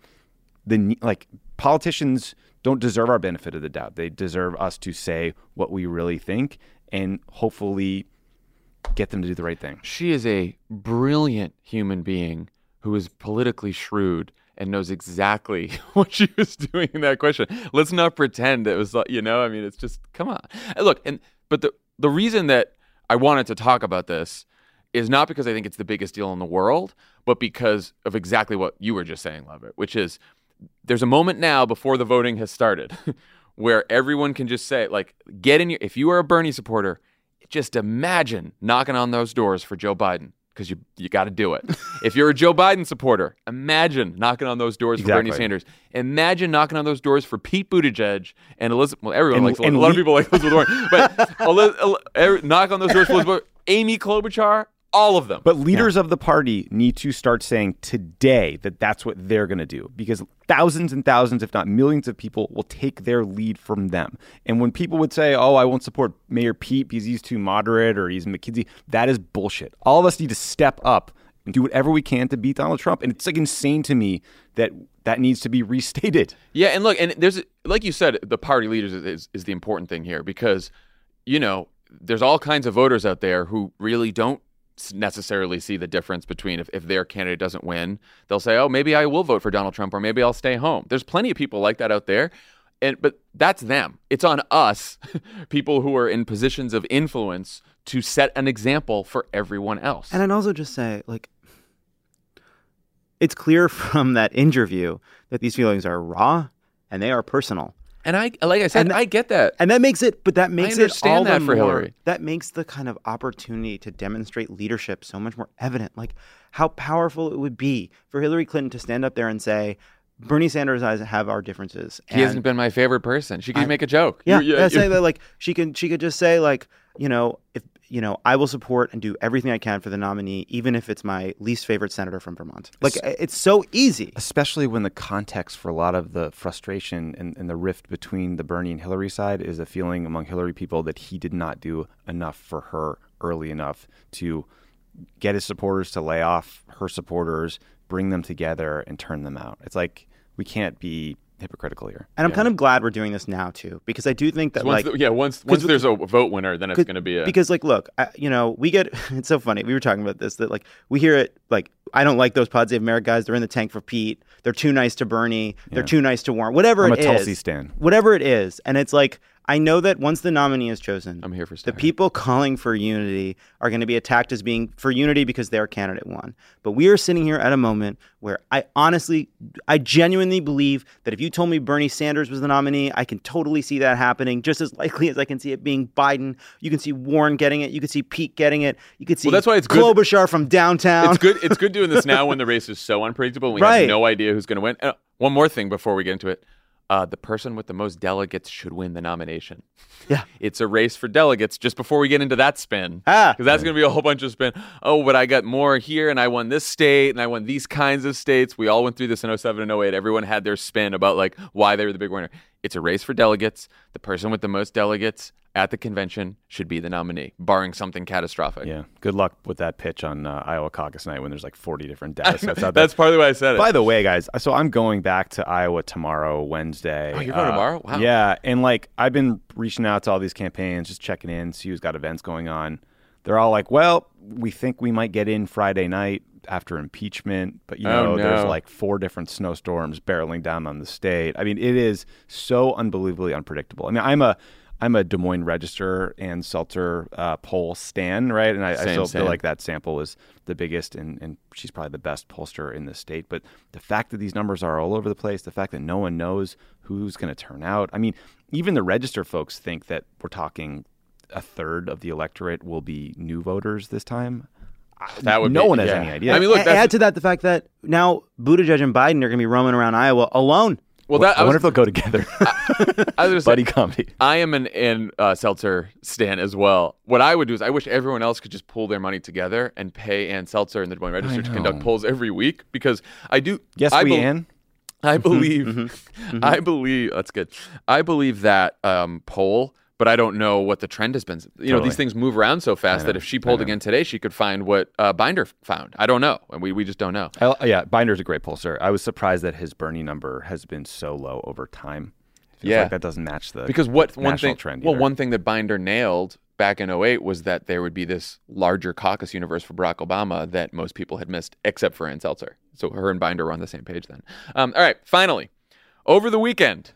politicians don't deserve our benefit of the doubt. They deserve us to say what we really think and hopefully get them to do the right thing. She is a brilliant human being who is politically shrewd and knows exactly what she was doing in that question. Let's not pretend it was, it's just, come on. Look, but the reason that I wanted to talk about this is not because I think it's the biggest deal in the world, but because of exactly what you were just saying, Lovett, which is there's a moment now before the voting has started where everyone can just say, like, if you are a Bernie supporter, just imagine knocking on those doors for Joe Biden, because you got to do it. If you're a Joe Biden supporter, imagine knocking on those doors for Bernie Sanders. Imagine knocking on those doors for Pete Buttigieg and Elizabeth. Well, everyone likes a lot of people like Elizabeth Warren, but knock on those doors for Elizabeth, Amy Klobuchar, all of them. But leaders of the party need to start saying today that that's what they're going to do, because thousands and thousands, if not millions of people will take their lead from them. And when people would say, oh, I won't support Mayor Pete because he's too moderate or he's McKinsey, that is bullshit. All of us need to step up and do whatever we can to beat Donald Trump. And it's like insane to me that needs to be restated. Yeah, and look, and there's, like you said, the party leaders is the important thing here, because, there's all kinds of voters out there who really don't necessarily see the difference between if their candidate doesn't win, they'll say, oh, maybe I will vote for Donald Trump, or maybe I'll stay home. There's plenty of people like that out there. But that's them. It's on us, people who are in positions of influence, to set an example for everyone else. And I'd also just say, like, it's clear from that interview that these feelings are raw and they are personal. And like I said, I get that. And that makes it all the more, Hillary. That makes the kind of opportunity to demonstrate leadership so much more evident. Like how powerful it would be for Hillary Clinton to stand up there and say, Bernie Sanders and I have our differences. He hasn't been my favorite person. She could make a joke. Yeah, say that, like she could just say, like, if I will support and do everything I can for the nominee, even if it's my least favorite senator from Vermont. Like, it's so easy. Especially when the context for a lot of the frustration and the rift between the Bernie and Hillary side is a feeling among Hillary people that he did not do enough for her early enough to get his supporters to lay off her supporters, bring them together, and turn them out. It's like, we can't be hypocritical here. And I'm kind of glad we're doing this now too, because I do think that once there's a vote winner, then it's going to be because, like, look, we get, it's so funny. We were talking about this, that, like, we hear it, like, I don't like those Pod Save America guys. They're in the tank for Pete. They're too nice to Bernie. They're too nice to Warren. Whatever it is. I'm a Tulsi stan. Whatever it is. And it's like, I know that once the nominee is chosen, I'm here for the people calling for unity are going to be attacked as being for unity because their candidate won. But we are sitting here at a moment where I genuinely believe that if you told me Bernie Sanders was the nominee, I can totally see that happening just as likely as I can see it being Biden. You can see Warren getting it. You can see Pete getting it. You can see that's why it's Klobuchar from downtown. It's good doing this now when the race is so unpredictable and we have no idea who's going to win. One more thing before we get into it. The person with the most delegates should win the nomination. Yeah. It's a race for delegates just before we get into that spin. Because that's going to be a whole bunch of spin. Oh, but I got more here, and I won this state, and I won these kinds of states. We all went through this in 07 and 08. Everyone had their spin about, like, why they were the big winner. It's a race for delegates. The person with the most delegates at the convention should be the nominee, barring something catastrophic. Yeah. Good luck with that pitch on Iowa caucus night when there's like 40 different data sets out there. That's partly why I said it. By the way, guys, so I'm going back to Iowa tomorrow, Wednesday. Oh, you're going tomorrow? Wow. Yeah. And, like, I've been reaching out to all these campaigns, just checking in, see who's got events going on. They're all like, well, we think we might get in Friday night after impeachment, but there's like 4 different snowstorms barreling down on the state. I mean, it is so unbelievably unpredictable. I mean, I'm a Des Moines Register and Seltzer poll stan, right? And I still feel like that sample is the biggest, and she's probably the best pollster in the state. But the fact that these numbers are all over the place, the fact that no one knows who's going to turn out. I mean, even the Register folks think that we're talking a third of the electorate will be new voters this time. No one has any idea. I mean, look, add to that the fact that now Buttigieg and Biden are going to be roaming around Iowa alone. Well, I wonder if they'll go together. I was buddy comedy. I am an Seltzer stan as well. What I would do is I wish everyone else could just pool their money together and pay Ann Seltzer and the Des Moines Register to conduct polls every week, because I do. Yes, Ann. I believe. I believe that's good. I believe that poll. But I don't know what the trend has been. These things move around so fast that if she polled again today, she could find what Binder found. I don't know. And we just don't know. Binder's a great pollster. I was surprised that his Bernie number has been so low over time. Feels like that doesn't match the national trend either. Well, one thing that Binder nailed back in 08 was that there would be this larger caucus universe for Barack Obama that most people had missed, except for Ann Seltzer. So her and Binder were on the same page then. All right, finally, over the weekend,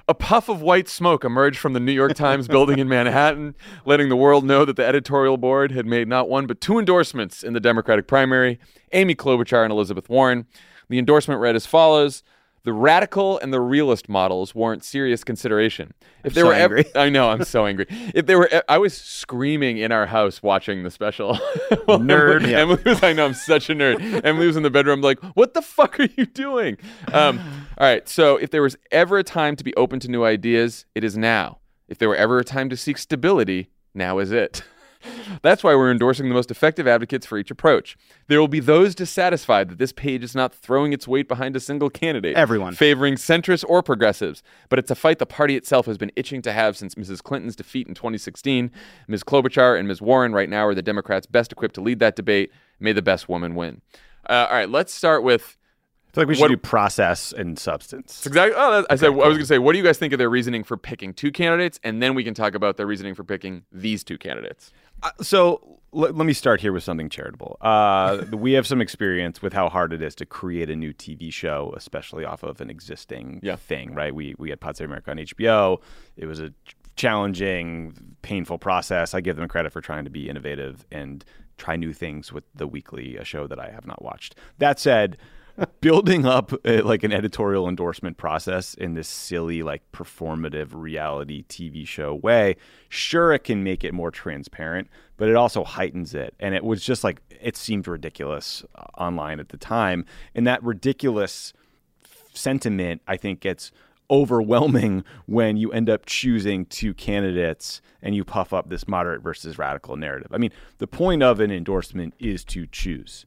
A puff of white smoke emerged from the New York Times building in Manhattan, letting the world know that the editorial board had made not one but 2 endorsements in the Democratic primary, Amy Klobuchar and Elizabeth Warren. The endorsement read as follows: "The radical and the realist models warrant serious consideration." If they were angry. I know, I'm so angry. If they were, I was screaming in our house watching the special. Nerd. Emily was, I know, I'm such a nerd. Emily was in the bedroom like, "What the fuck are you doing?" All right, so if there was ever a time to be open to new ideas, it is now. If there were ever a time to seek stability, now is it. That's why we're endorsing the most effective advocates for each approach. There will be those dissatisfied that this page is not throwing its weight behind a single candidate. Everyone. Favoring centrists or progressives. But it's a fight the party itself has been itching to have since Mrs. Clinton's defeat in 2016. Ms. Klobuchar and Ms. Warren right now are the Democrats best equipped to lead that debate. May the best woman win. All right, let's start with... I feel like we should do process and substance. Exactly. Oh, I was going to say, what do you guys think of their reasoning for picking 2 candidates? And then we can talk about their reasoning for picking these 2 candidates. So let me start here with something charitable. We have some experience with how hard it is to create a new TV show, especially off of an existing thing, right? We had Pod Save America on HBO. It was a challenging, painful process. I give them credit for trying to be innovative and try new things with The Weekly, a show that I have not watched. That said, building up like an editorial endorsement process in this silly, like performative reality TV show way, sure, it can make it more transparent, but it also heightens it. And it was just like, it seemed ridiculous online at the time. And that ridiculous sentiment, I think, gets overwhelming when you end up choosing 2 candidates and you puff up this moderate versus radical narrative. I mean, the point of an endorsement is to choose.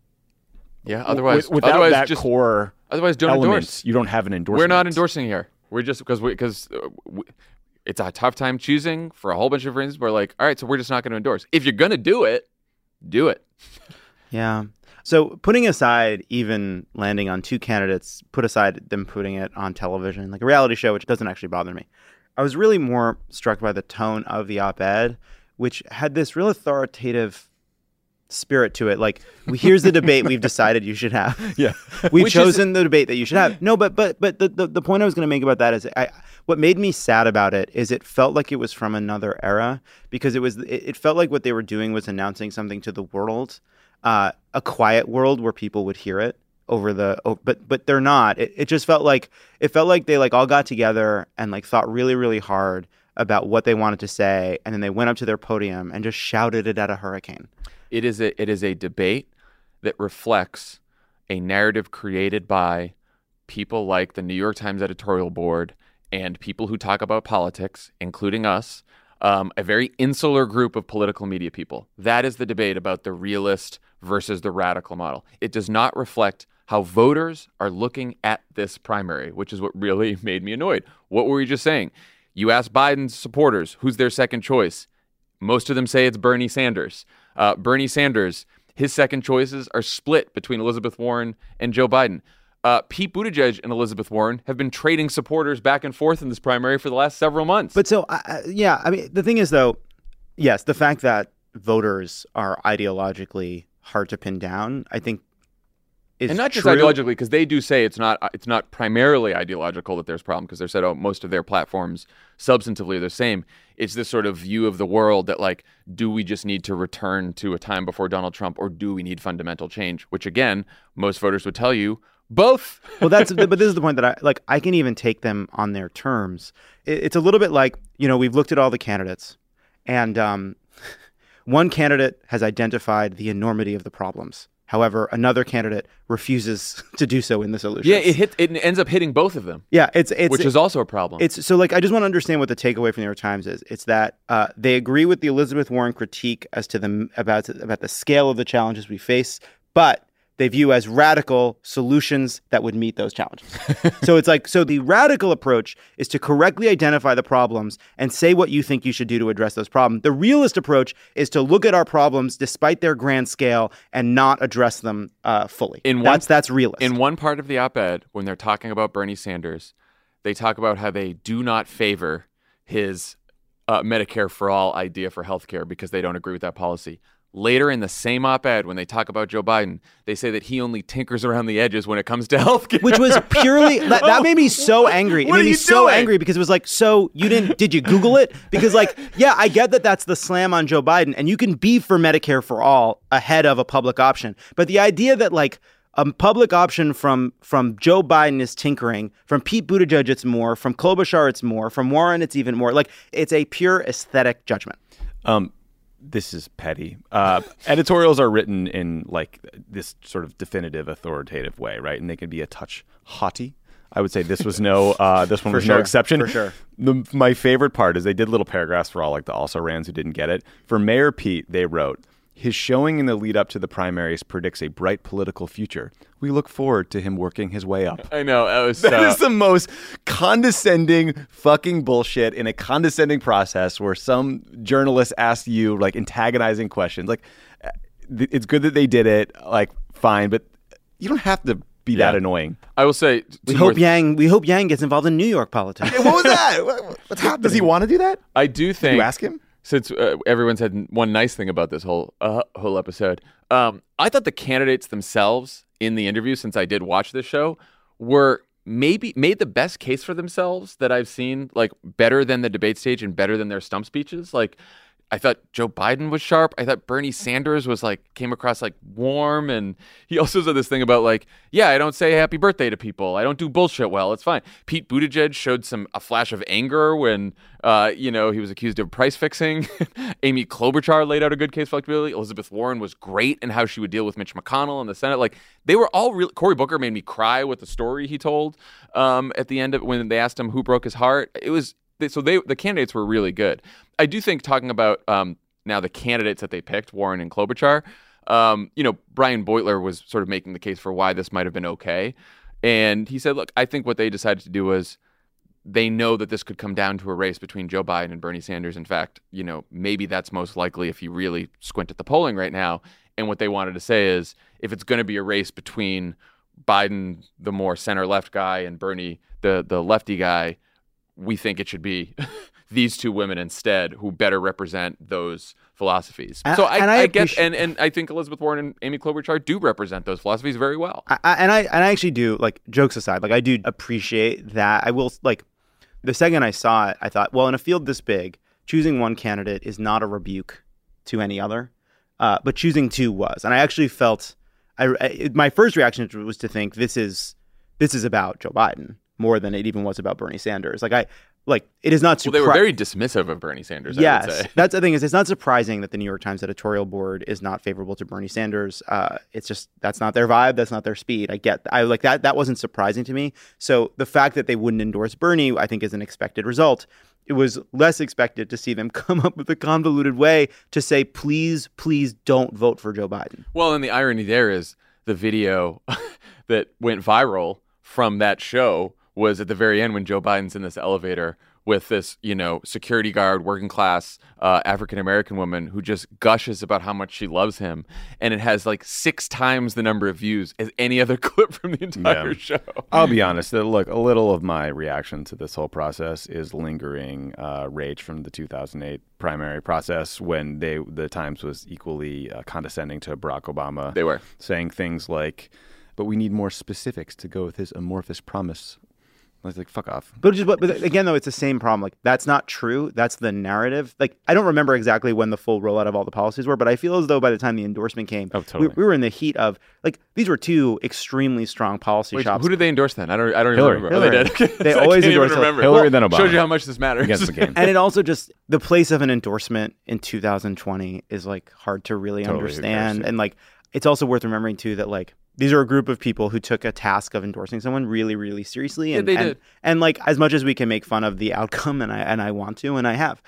Yeah, otherwise, without that just core otherwise don't elements, endorse. You don't have an endorsement. We're not endorsing here. We're just because it's a tough time choosing for a whole bunch of reasons. We're like, all right, so we're just not going to endorse. If you're going to do it, do it. Yeah. So putting aside even landing on 2 candidates, put aside them putting it on television, like a reality show, which doesn't actually bother me. I was really more struck by the tone of the op-ed, which had this real authoritative spirit to it. Like, here's the debate we've decided you should have. Yeah. We've chosen the debate that you should have. No, but the point I was going to make about that is what made me sad about it is it felt like it was from another era, because it felt like what they were doing was announcing something to the world, a quiet world where people would hear it but they're not. It just felt like they like all got together and like thought really, really hard about what they wanted to say, and then they went up to their podium and just shouted it at a hurricane. It is a debate that reflects a narrative created by people like the New York Times editorial board and people who talk about politics, including us, a very insular group of political media people. That is the debate about the realist versus the radical model. It does not reflect how voters are looking at this primary, which is what really made me annoyed. What were we just saying? You ask Biden's supporters, who's their second choice? Most of them say it's Bernie Sanders. Bernie Sanders, his second choices are split between Elizabeth Warren and Joe Biden. Pete Buttigieg and Elizabeth Warren have been trading supporters back and forth in this primary for the last several months. But so, I mean, the thing is, though, yes, the fact that voters are ideologically hard to pin down, I think, is and not just true. ideologically, because they do say it's not primarily ideological that there's a problem, because they said, most of their platforms substantively are the same. It's this sort of view of the world that, like, do we just need to return to a time before Donald Trump, or do we need fundamental change? Which, again, most voters would tell you both. Well, but this is the point that I can even take them on their terms. It's a little bit like, we've looked at all the candidates, and one candidate has identified the enormity of the problems. However, another candidate refuses to do so in the solutions. Yeah, it ends up hitting both of them. Yeah, which is also a problem. It's so, like, I just want to understand what the takeaway from the New York Times is. It's that they agree with the Elizabeth Warren critique as to about the scale of the challenges we face, but they view as radical solutions that would meet those challenges. So it's like, so the radical approach is to correctly identify the problems and say what you think you should do to address those problems. The realist approach is to look at our problems despite their grand scale and not address them fully. That's realist. In one part of the op-ed, when they're talking about Bernie Sanders, they talk about how they do not favor his Medicare for all idea for healthcare because they don't agree with that policy. later in the same op-ed, when they talk about Joe Biden, they say that he only tinkers around the edges when it comes to healthcare. Which was purely that made me so angry. It made me so angry because it was like, so did you Google it? Because like, yeah, I get that that's the slam on Joe Biden, and you can be for Medicare for all ahead of a public option. But the idea that like a public option from Joe Biden is tinkering, from Pete Buttigieg it's more, from Klobuchar it's more, from Warren it's even more. Like, it's a pure aesthetic judgment. This is petty. Editorials are written in like this sort of definitive, authoritative way, right? And they can be a touch haughty. I would say this was no exception. For sure. My favorite part is they did little paragraphs for all like the also-rans who didn't get it. For Mayor Pete, they wrote, his showing in the lead up to the primaries predicts a bright political future. We look forward to him working his way up. I know. That is the most condescending fucking bullshit in a condescending process where some journalist asked you like antagonizing questions. Like, it's good that they did it, like, fine, but you don't have to be that annoying. I will say, we hope Yang gets involved in New York politics. What was that? What's happening? Does he want to do that? I do think. Did you ask him? Since everyone's had one nice thing about this whole episode, I thought the candidates themselves in the interview, since I did watch this show, were maybe made the best case for themselves that I've seen, like better than the debate stage and better than their stump speeches. Like, I thought Joe Biden was sharp. I thought Bernie Sanders was like, came across like warm. And he also said this thing about like, yeah, I don't say happy birthday to people. I don't do bullshit well. It's fine. Pete Buttigieg showed a flash of anger when, he was accused of price fixing. Amy Klobuchar laid out a good case for electability. Elizabeth Warren was great in how she would deal with Mitch McConnell in the Senate. Like, they were all real. Cory Booker made me cry with the story he told at the end of when they asked him who broke his heart. It was, the candidates were really good. I do think talking about now the candidates that they picked, Warren and Klobuchar, Brian Beutler was sort of making the case for why this might have been okay. And he said, look, I think what they decided to do was they know that this could come down to a race between Joe Biden and Bernie Sanders. In fact, maybe that's most likely if you really squint at the polling right now. And what they wanted to say is if it's going to be a race between Biden, the more center-left guy, and Bernie, the lefty guy, we think it should be these two women instead who better represent those philosophies. I think Elizabeth Warren and Amy Klobuchar do represent those philosophies very well. I actually do, like, jokes aside, like, I do appreciate that. I will, like, the second I saw it, I thought, well, in a field this big, choosing one candidate is not a rebuke to any other, but choosing two was. And I actually felt, my first reaction was to think this is about Joe Biden more than it even was about Bernie Sanders. It is not. Well, they were very dismissive of Bernie Sanders. Yes, I would say. That's the thing is, it's not surprising that the New York Times editorial board is not favorable to Bernie Sanders. It's just that's not their vibe. That's not their speed. I like that. That wasn't surprising to me. So the fact that they wouldn't endorse Bernie, I think, is an expected result. It was less expected to see them come up with a convoluted way to say, please don't vote for Joe Biden. Well, and the irony there is the video that went viral from that show was at the very end when Joe Biden's in this elevator with this, security guard, working class African-American woman who just gushes about how much she loves him. And it has like 6 times the number of views as any other clip from the entire show. I'll be honest. Look, a little of my reaction to this whole process is lingering rage from the 2008 primary process when the Times was equally condescending to Barack Obama. They were. Saying things like, but we need more specifics to go with his amorphous promise. I was like, fuck off. But again, though, it's the same problem. Like, that's not true. That's the narrative. Like, I don't remember exactly when the full rollout of all the policies were, but I feel as though by the time the endorsement came, we were in the heat of, like, these were two extremely strong policy shops. Who did they endorse then? I don't Hillary. remember. Hillary. Oh, they did. They always endorse Hillary, then Obama. Shows you how much this matters. Against the game. And it also just, the place of an endorsement in 2020 is, like, hard to really understand. And, like, it's also worth remembering, too, that, like, these are a group of people who took a task of endorsing someone really, really seriously. And, they did. And like, as much as we can make fun of the outcome, and I want to, and I have.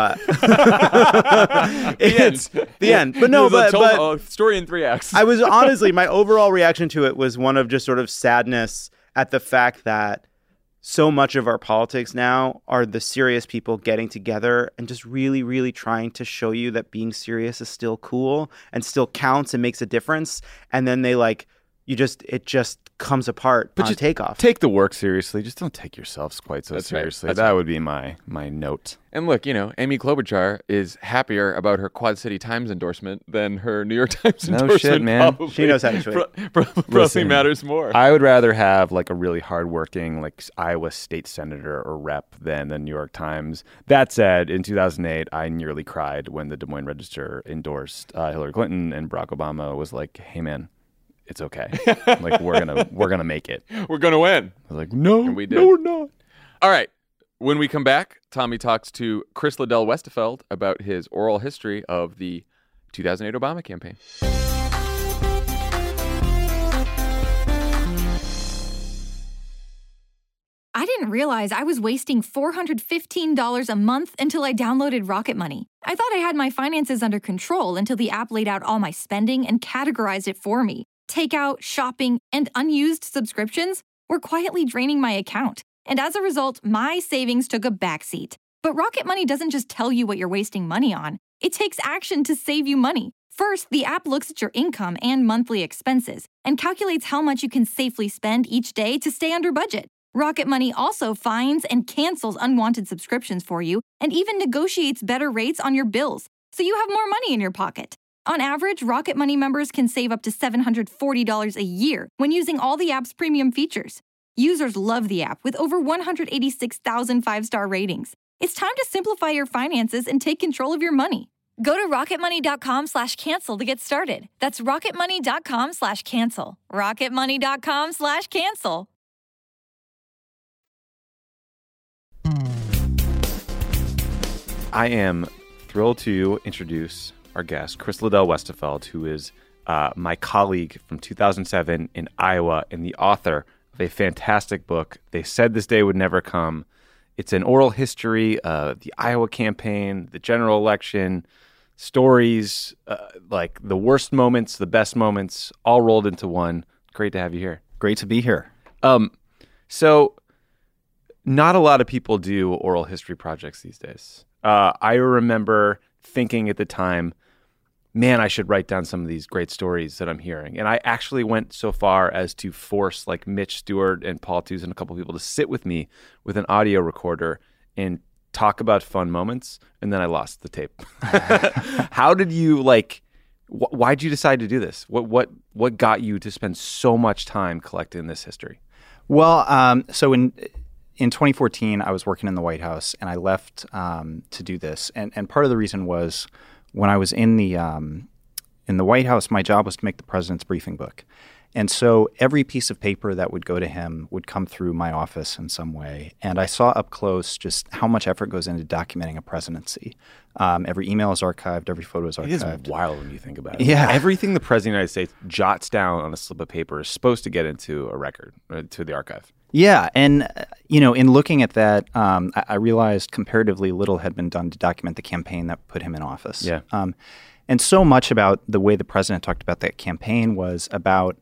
It's the end. But no, but story in 3 acts. I was honestly, my overall reaction to it was one of just sort of sadness at the fact that so much of our politics now are the serious people getting together and just really, really trying to show you that being serious is still cool and still counts and makes a difference. And then they like it just comes apart on takeoff. Take the work seriously. Just don't take yourselves quite so That's right. seriously. That would be my note. And look, Amy Klobuchar is happier about her Quad City Times endorsement than her New York Times endorsement. Shit, man. Probably, She knows how to tweet. Probably matters more. I would rather have like a really hardworking like Iowa state senator or rep than the New York Times. That said, in 2008, I nearly cried when the Des Moines Register endorsed Hillary Clinton, and Barack Obama was like, "Hey, man, it's okay. Like we're gonna make it. We're gonna win." I was like, "No, And we did. no, we're not." All right. When we come back, Tommy talks to Chris Liddell Westefeld about his oral history of the 2008 Obama campaign. I didn't realize I was wasting $415 a month until I downloaded Rocket Money. I thought I had my finances under control until the app laid out all my spending and categorized it for me. Takeout, shopping, and unused subscriptions were quietly draining my account. And as a result, my savings took a backseat. But Rocket Money doesn't just tell you what you're wasting money on. It takes action to save you money. First, the app looks at your income and monthly expenses and calculates how much you can safely spend each day to stay under budget. Rocket Money also finds and cancels unwanted subscriptions for you and even negotiates better rates on your bills, so you have more money in your pocket. On average, Rocket Money members can save up to $740 a year when using all the app's premium features. Users love the app with over 186,000 five-star ratings. It's time to simplify your finances and take control of your money. Go to rocketmoney.com/cancel to get started. That's rocketmoney.com/cancel. rocketmoney.com/cancel. I am thrilled to introduce our guest, Chris Liddell Westefeld, who is my colleague from 2007 in Iowa and the author of a fantastic book, They Said This Day Would Never Come. It's an oral history of the Iowa campaign, the general election, stories, like the worst moments, the best moments, all rolled into one. Great to have you here. Great to be here. So not a lot of people do oral history projects these days. I remember thinking at the time, man, I should write down some of these great stories that I'm hearing. And I actually went so far as to force like Mitch Stewart and Paul Tooze and a couple of people to sit with me with an audio recorder and talk about fun moments. And then I lost the tape. How did you why'd you decide to do this? What got you to spend so much time collecting this history? Well, so in 2014, I was working in the White House, and I left to do this. And part of the reason was when I was in the White House, my job was to make the president's briefing book. And so every piece of paper that would go to him would come through my office in some way. And I saw up close just how much effort goes into documenting a presidency. Every email is archived. Every photo is archived. It is wild when you think about it. Yeah. Everything the President of the United States jots down on a slip of paper is supposed to get into a record, to the archive. Yeah. And, in looking at that, I realized comparatively little had been done to document the campaign that put him in office. Yeah. And so much about the way the president talked about that campaign was about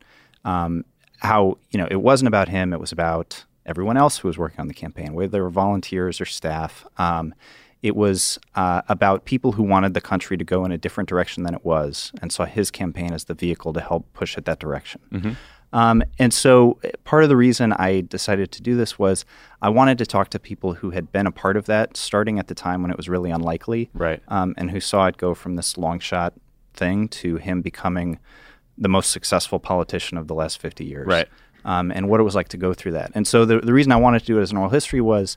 how, it wasn't about him. It was about everyone else who was working on the campaign, whether they were volunteers or staff. It was about people who wanted the country to go in a different direction than it was and saw his campaign as the vehicle to help push it that direction. Mm-hmm. And so part of the reason I decided to do this was I wanted to talk to people who had been a part of that, starting at the time when it was really unlikely, right? And who saw it go from this long shot thing to him becoming the most successful politician of the last 50 years. Right. And what it was like to go through that. And so the reason I wanted to do it as an oral history was,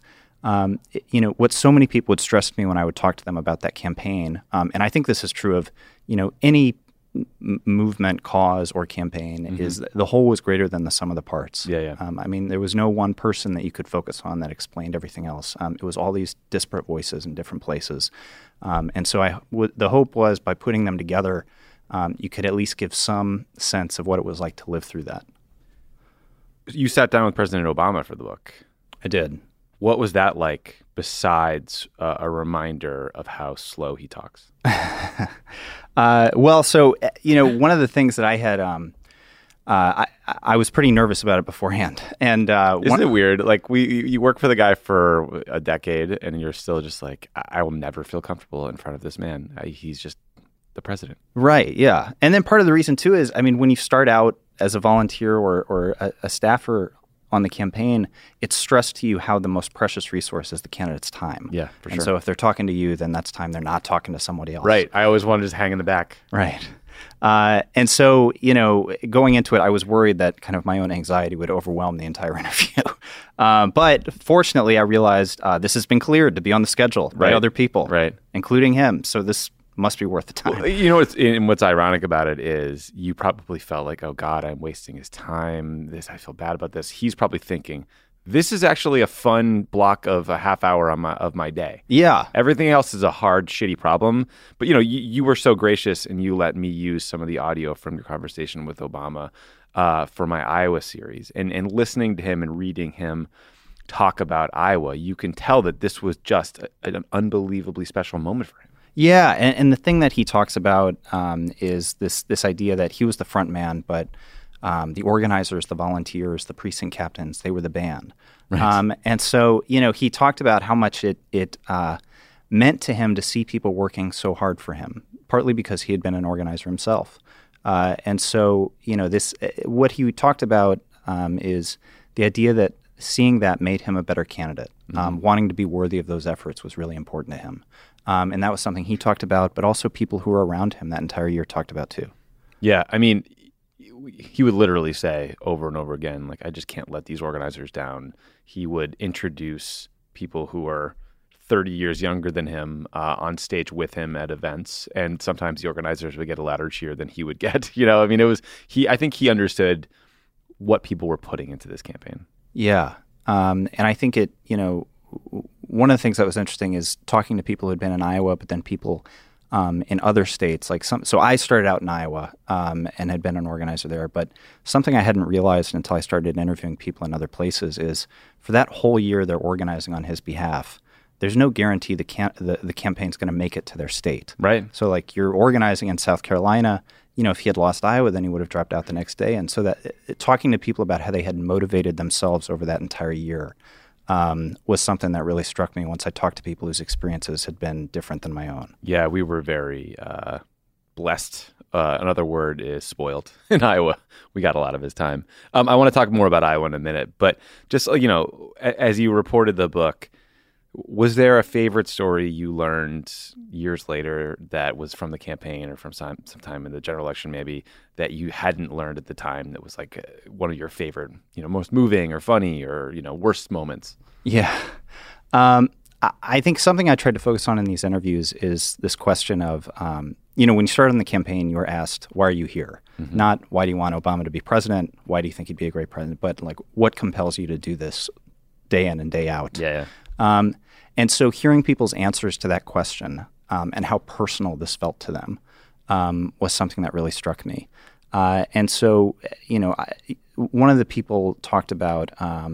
what so many people would stress to me when I would talk to them about that campaign, and I think this is true of, any movement, cause, or campaign, Mm-hmm. is the whole was greater than the sum of the parts. Yeah. There was no one person that you could focus on that explained everything else. It was all these disparate voices in different places. And so the hope was by putting them together, you could at least give some sense of what it was like to live through that. You sat down with President Obama for the book. I did. What was that like besides a reminder of how slow he talks? Well, so, one of the things that I had, I was pretty nervous about it beforehand. And isn't it weird? Like you work for the guy for a decade and you're still just like, I will never feel comfortable in front of this man. He's just the president. Right. Yeah. And then part of the reason too is, when you start out as a volunteer or a staffer on the campaign, it's stressed to you how the most precious resource is the candidate's time. Yeah, for sure. And so if they're talking to you, then that's time they're not talking to somebody else. Right. I always want to just hang in the back. Right. And so, going into it, I was worried that kind of my own anxiety would overwhelm the entire interview. But fortunately, I realized this has been cleared to be on the schedule by other people, including him. So this must be worth the time. Well, what's ironic about it is you probably felt like, oh God, I'm wasting his time. I feel bad about this. He's probably thinking, this is actually a fun block of a half hour of my day. Yeah. Everything else is a hard, shitty problem. But you were so gracious and you let me use some of the audio from your conversation with Obama for my Iowa series. And listening to him and reading him talk about Iowa, you can tell that this was just an unbelievably special moment for him. Yeah, and the thing that he talks about is this idea that he was the front man, but the organizers, the volunteers, the precinct captains, they were the band. Right. And so, he talked about how much it meant to him to see people working so hard for him, partly because he had been an organizer himself. And so, what he talked about is the idea that seeing that made him a better candidate. Wanting to be worthy of those efforts was really important to him. And that was something he talked about, but also people who were around him that entire year talked about too. Yeah, I mean, he would literally say over and over again, like, I just can't let these organizers down. He would introduce people who are 30 years younger than him on stage with him at events. And sometimes the organizers would get a louder cheer than he would get. I think he understood what people were putting into this campaign. Yeah. And I think one of the things that was interesting is talking to people who had been in Iowa, but then people in other states. So I started out in Iowa and had been an organizer there. But something I hadn't realized until I started interviewing people in other places is for that whole year they're organizing on his behalf, there's no guarantee the campaign's going to make it to their state. Right. So like you're organizing in South Carolina, if he had lost Iowa, then he would have dropped out the next day. And so that talking to people about how they had motivated themselves over that entire year was something that really struck me once I talked to people whose experiences had been different than my own. Yeah, we were very blessed. Another word is spoiled in Iowa. We got a lot of his time. I want to talk more about Iowa in a minute, but just, as you reported the book, was there a favorite story you learned years later that was from the campaign or from some time in the general election maybe that you hadn't learned at the time that was like one of your favorite, most moving or funny or, worst moments? Yeah. I think something I tried to focus on in these interviews is this question of, when you started on the campaign, you were asked, why are you here? Mm-hmm. Not why do you want Obama to be president? Why do you think he'd be a great president? But like, what compels you to do this day in and day out? Yeah. And so hearing people's answers to that question and how personal this felt to them was something that really struck me. And so, one of the people talked about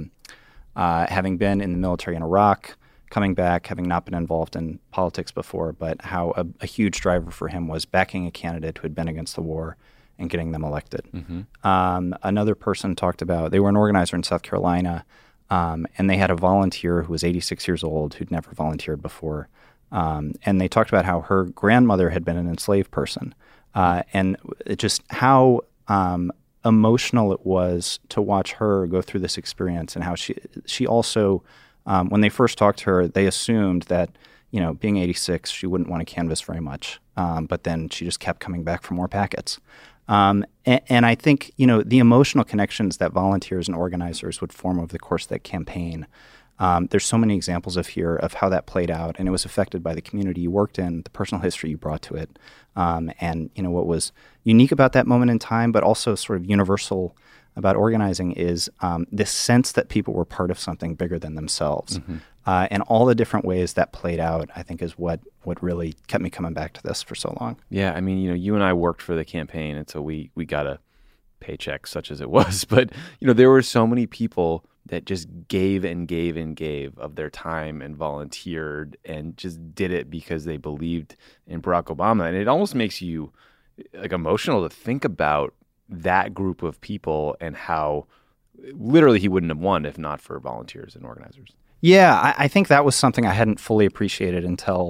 having been in the military in Iraq, coming back, having not been involved in politics before, but how a huge driver for him was backing a candidate who had been against the war and getting them elected. Mm-hmm. Another person talked about, they were an organizer in South Carolina, and they had a volunteer who was 86 years old who'd never volunteered before. And they talked about how her grandmother had been an enslaved person. And just how emotional it was to watch her go through this experience and how she also, when they first talked to her, they assumed that, being 86, she wouldn't want to canvass very much. But then she just kept coming back for more packets. And I think, the emotional connections that volunteers and organizers would form over the course of that campaign, there's so many examples of how that played out, and it was affected by the community you worked in, the personal history you brought to it, and what was unique about that moment in time, but also sort of universal about organizing is this sense that people were part of something bigger than themselves. Mm-hmm. And all the different ways that played out, I think, is what really kept me coming back to this for so long. Yeah, I mean, you and I worked for the campaign, and so we got a paycheck, such as it was. But, there were so many people that just gave and gave and gave of their time and volunteered and just did it because they believed in Barack Obama. And it almost makes you like emotional to think about that group of people and how literally he wouldn't have won if not for volunteers and organizers. Yeah, I think that was something I hadn't fully appreciated until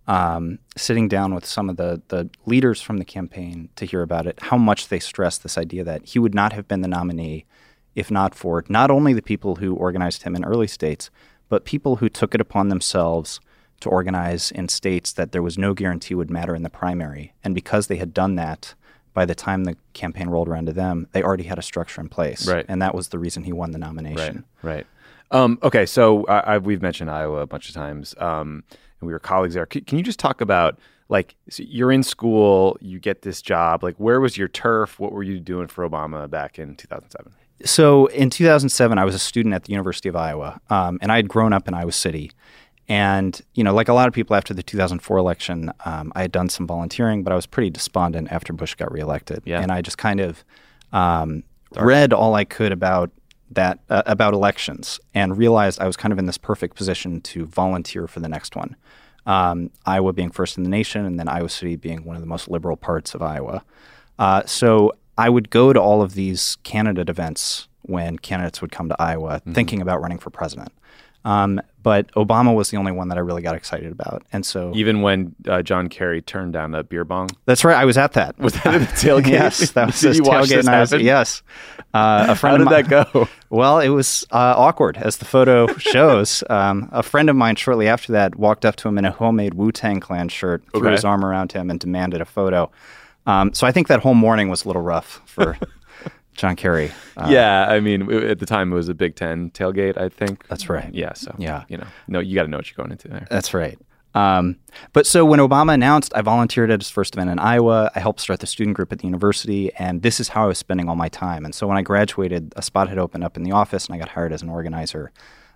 sitting down with some of the leaders from the campaign to hear about it, how much they stressed this idea that he would not have been the nominee if not for not only the people who organized him in early states, but people who took it upon themselves to organize in states that there was no guarantee would matter in the primary. And because they had done that, by the time the campaign rolled around to them, they already had a structure in place. Right. And that was the reason he won the nomination. Right. Okay, so we've mentioned Iowa a bunch of times, and we were colleagues there. Can you just talk about, like, so you're in school, you get this job. Like, where was your turf? What were you doing for Obama back in 2007? So in 2007, I was a student at the University of Iowa, and I had grown up in Iowa City. And, like a lot of people after the 2004 election, I had done some volunteering, but I was pretty despondent after Bush got reelected. Yeah. And I just kind of read all I could about that, about elections, and realized I was kind of in this perfect position to volunteer for the next one. Iowa being first in the nation, and then Iowa City being one of the most liberal parts of Iowa. So I would go to all of these candidate events when candidates would come to Iowa thinking about running for president. But Obama was the only one that I really got excited about. And so even when John Kerry turned down a beer bong? That's right. I was at that. Was that at the tailgate? Yes, that was Did his you watch tailgate. this happen? Yes. A friend How did that go? Well, it was awkward, as the photo shows. A friend of mine shortly after that walked up to him in a homemade Wu-Tang Clan shirt, threw his arm around him, and demanded a photo. So I think that whole morning was a little rough for John Kerry. Yeah, I mean, at the time it was a Big Ten tailgate, I think. That's right. Yeah, so, yeah. you got to know what you're going into there. That's right. But so when Obama announced, I volunteered at his first event in Iowa. I helped start the student group at the university, and this is how I was spending all my time. And so when I graduated, a spot had opened up in the office, and I got hired as an organizer.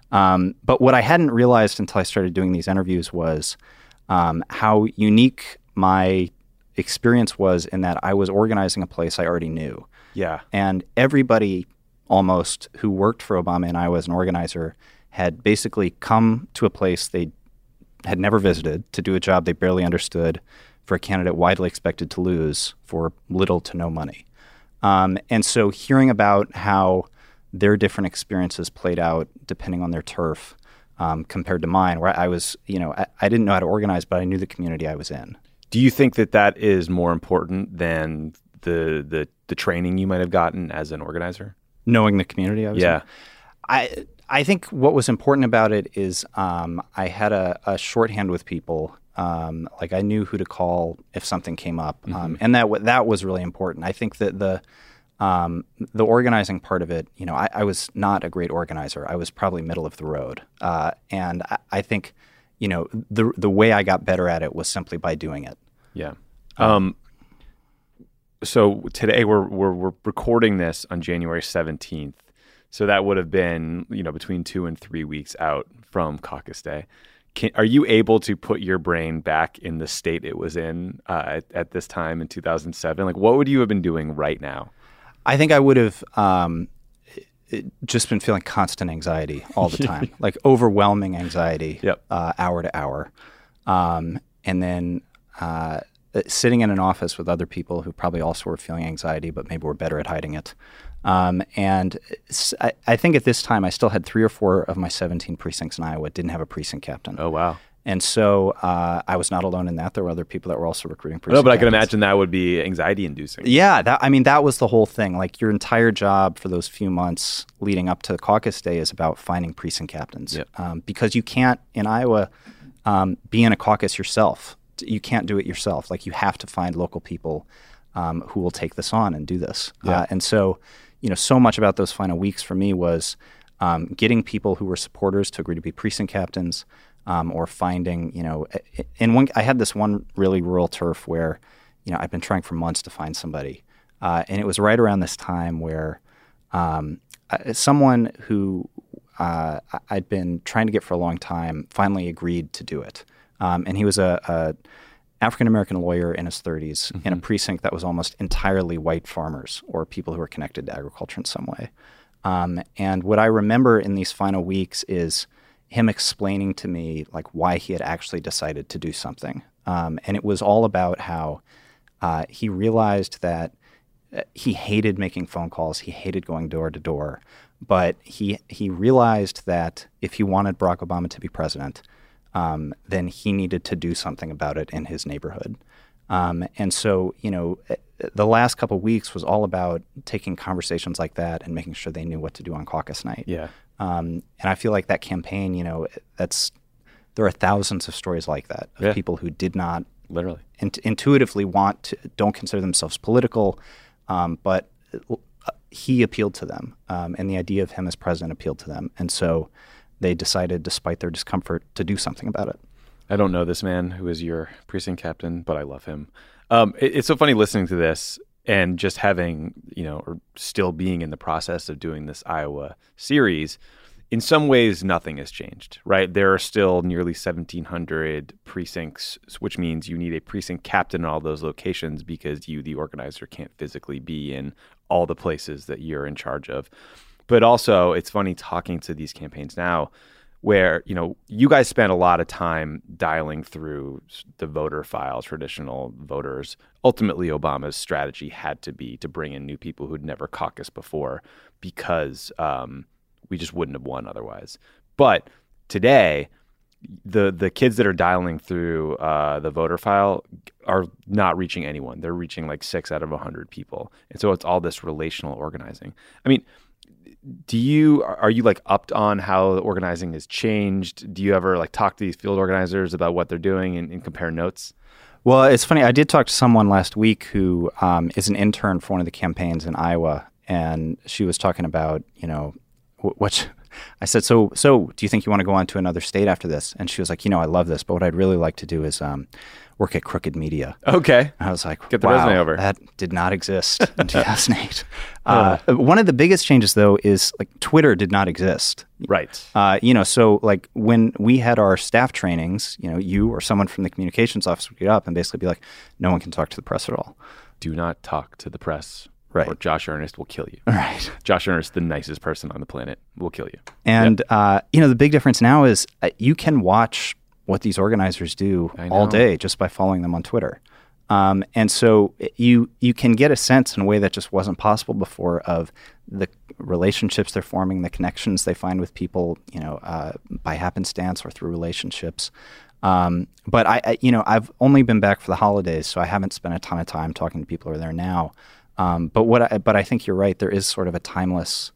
But what I hadn't realized until I started doing these interviews was how unique my experience was in that I was organizing a place I already knew. Yeah. And everybody almost who worked for Obama in Iowa as an organizer had basically come to a place they had never visited to do a job they barely understood for a candidate widely expected to lose for little to no money. And so hearing about how their different experiences played out depending on their turf compared to mine, where I was, I didn't know how to organize, but I knew the community I was in. Do you think that is more important than the training you might have gotten as an organizer? Knowing the community I was in? I think what was important about it is I had a shorthand with people. Like I knew who to call if something came up, and that was really important. I think that the organizing part of it, I was not a great organizer. I was probably middle of the road, and I think the way I got better at it was simply by doing it. Yeah. So today we're recording this on January 17th. So that would have been, between 2 and 3 weeks out from caucus day. Are you able to put your brain back in the state it was in at this time in 2007? Like, what would you have been doing right now? I think I would have just been feeling constant anxiety all the time, like overwhelming anxiety, hour to hour. And then sitting in an office with other people who probably also were feeling anxiety, but maybe were better at hiding it. And I think at this time I still had 3 or 4 of my 17 precincts in Iowa didn't have a precinct captain. Oh, wow. And so I was not alone in that. There were other people that were also recruiting precinct but I captains. can imagine that would be anxiety-inducing. Yeah, that was the whole thing. Like your entire job for those few months leading up to caucus day is about finding precinct captains. Yep. Because you can't, in Iowa, be in a caucus yourself. You can't do it yourself. Like you have to find local people who will take this on and do this. Yeah. And so, so much about those final weeks for me was getting people who were supporters to agree to be precinct captains, or finding, I had this one really rural turf where, I've been trying for months to find somebody. And it was right around this time where someone who I'd been trying to get for a long time finally agreed to do it. And he was a African-American lawyer in his 30s in a precinct that was almost entirely white farmers or people who were connected to agriculture in some way. And what I remember in these final weeks is him explaining to me like why he had actually decided to do something. And it was all about how he realized that he hated making phone calls. He hated going door to door. But he realized that if he wanted Barack Obama to be president, then he needed to do something about it in his neighborhood. And so, the last couple of weeks was all about taking conversations like that and making sure they knew what to do on caucus night. Yeah. And I feel like that campaign, there are thousands of stories like that of people who did not literally intuitively don't consider themselves political, but he appealed to them, and the idea of him as president appealed to them. And so they decided, despite their discomfort, to do something about it. I don't know this man who is your precinct captain, but I love him. It's so funny listening to this and just having, or still being in the process of doing this Iowa series. In some ways, nothing has changed, right? There are still nearly 1,700 precincts, which means you need a precinct captain in all those locations because you, the organizer, can't physically be in all the places that you're in charge of. But also, it's funny talking to these campaigns now where, you guys spend a lot of time dialing through the voter file, traditional voters. Ultimately, Obama's strategy had to be to bring in new people who'd never caucused before because we just wouldn't have won otherwise. But today, the kids that are dialing through the voter file are not reaching anyone. They're reaching like 6 out of 100 people. And so it's all this relational organizing. I mean, are you like upped on how the organizing has changed? Do you ever like talk to these field organizers about what they're doing and compare notes? Well, it's funny. I did talk to someone last week who is an intern for one of the campaigns in Iowa, and she was talking about, what I said, so do you think you want to go on to another state after this? And she was like, I love this, but what I'd really like to do is work at Crooked Media. Okay. And I was like, get the resume over. That did not exist in 2008. One of the biggest changes, though, is like Twitter did not exist. Right. So like when we had our staff trainings, you or someone from the communications office would get up and basically be like, no one can talk to the press at all. Do not talk to the press. Right. Or Josh Earnest will kill you. Right. Josh Earnest, the nicest person on the planet, will kill you. And, the big difference now is you can watch what these organizers do all day just by following them on Twitter. And so you can get a sense in a way that just wasn't possible before of the relationships they're forming, the connections they find with people, by happenstance or through relationships. But I've only been back for the holidays, so I haven't spent a ton of time talking to people who are there now. But I think you're right. There is sort of a timeless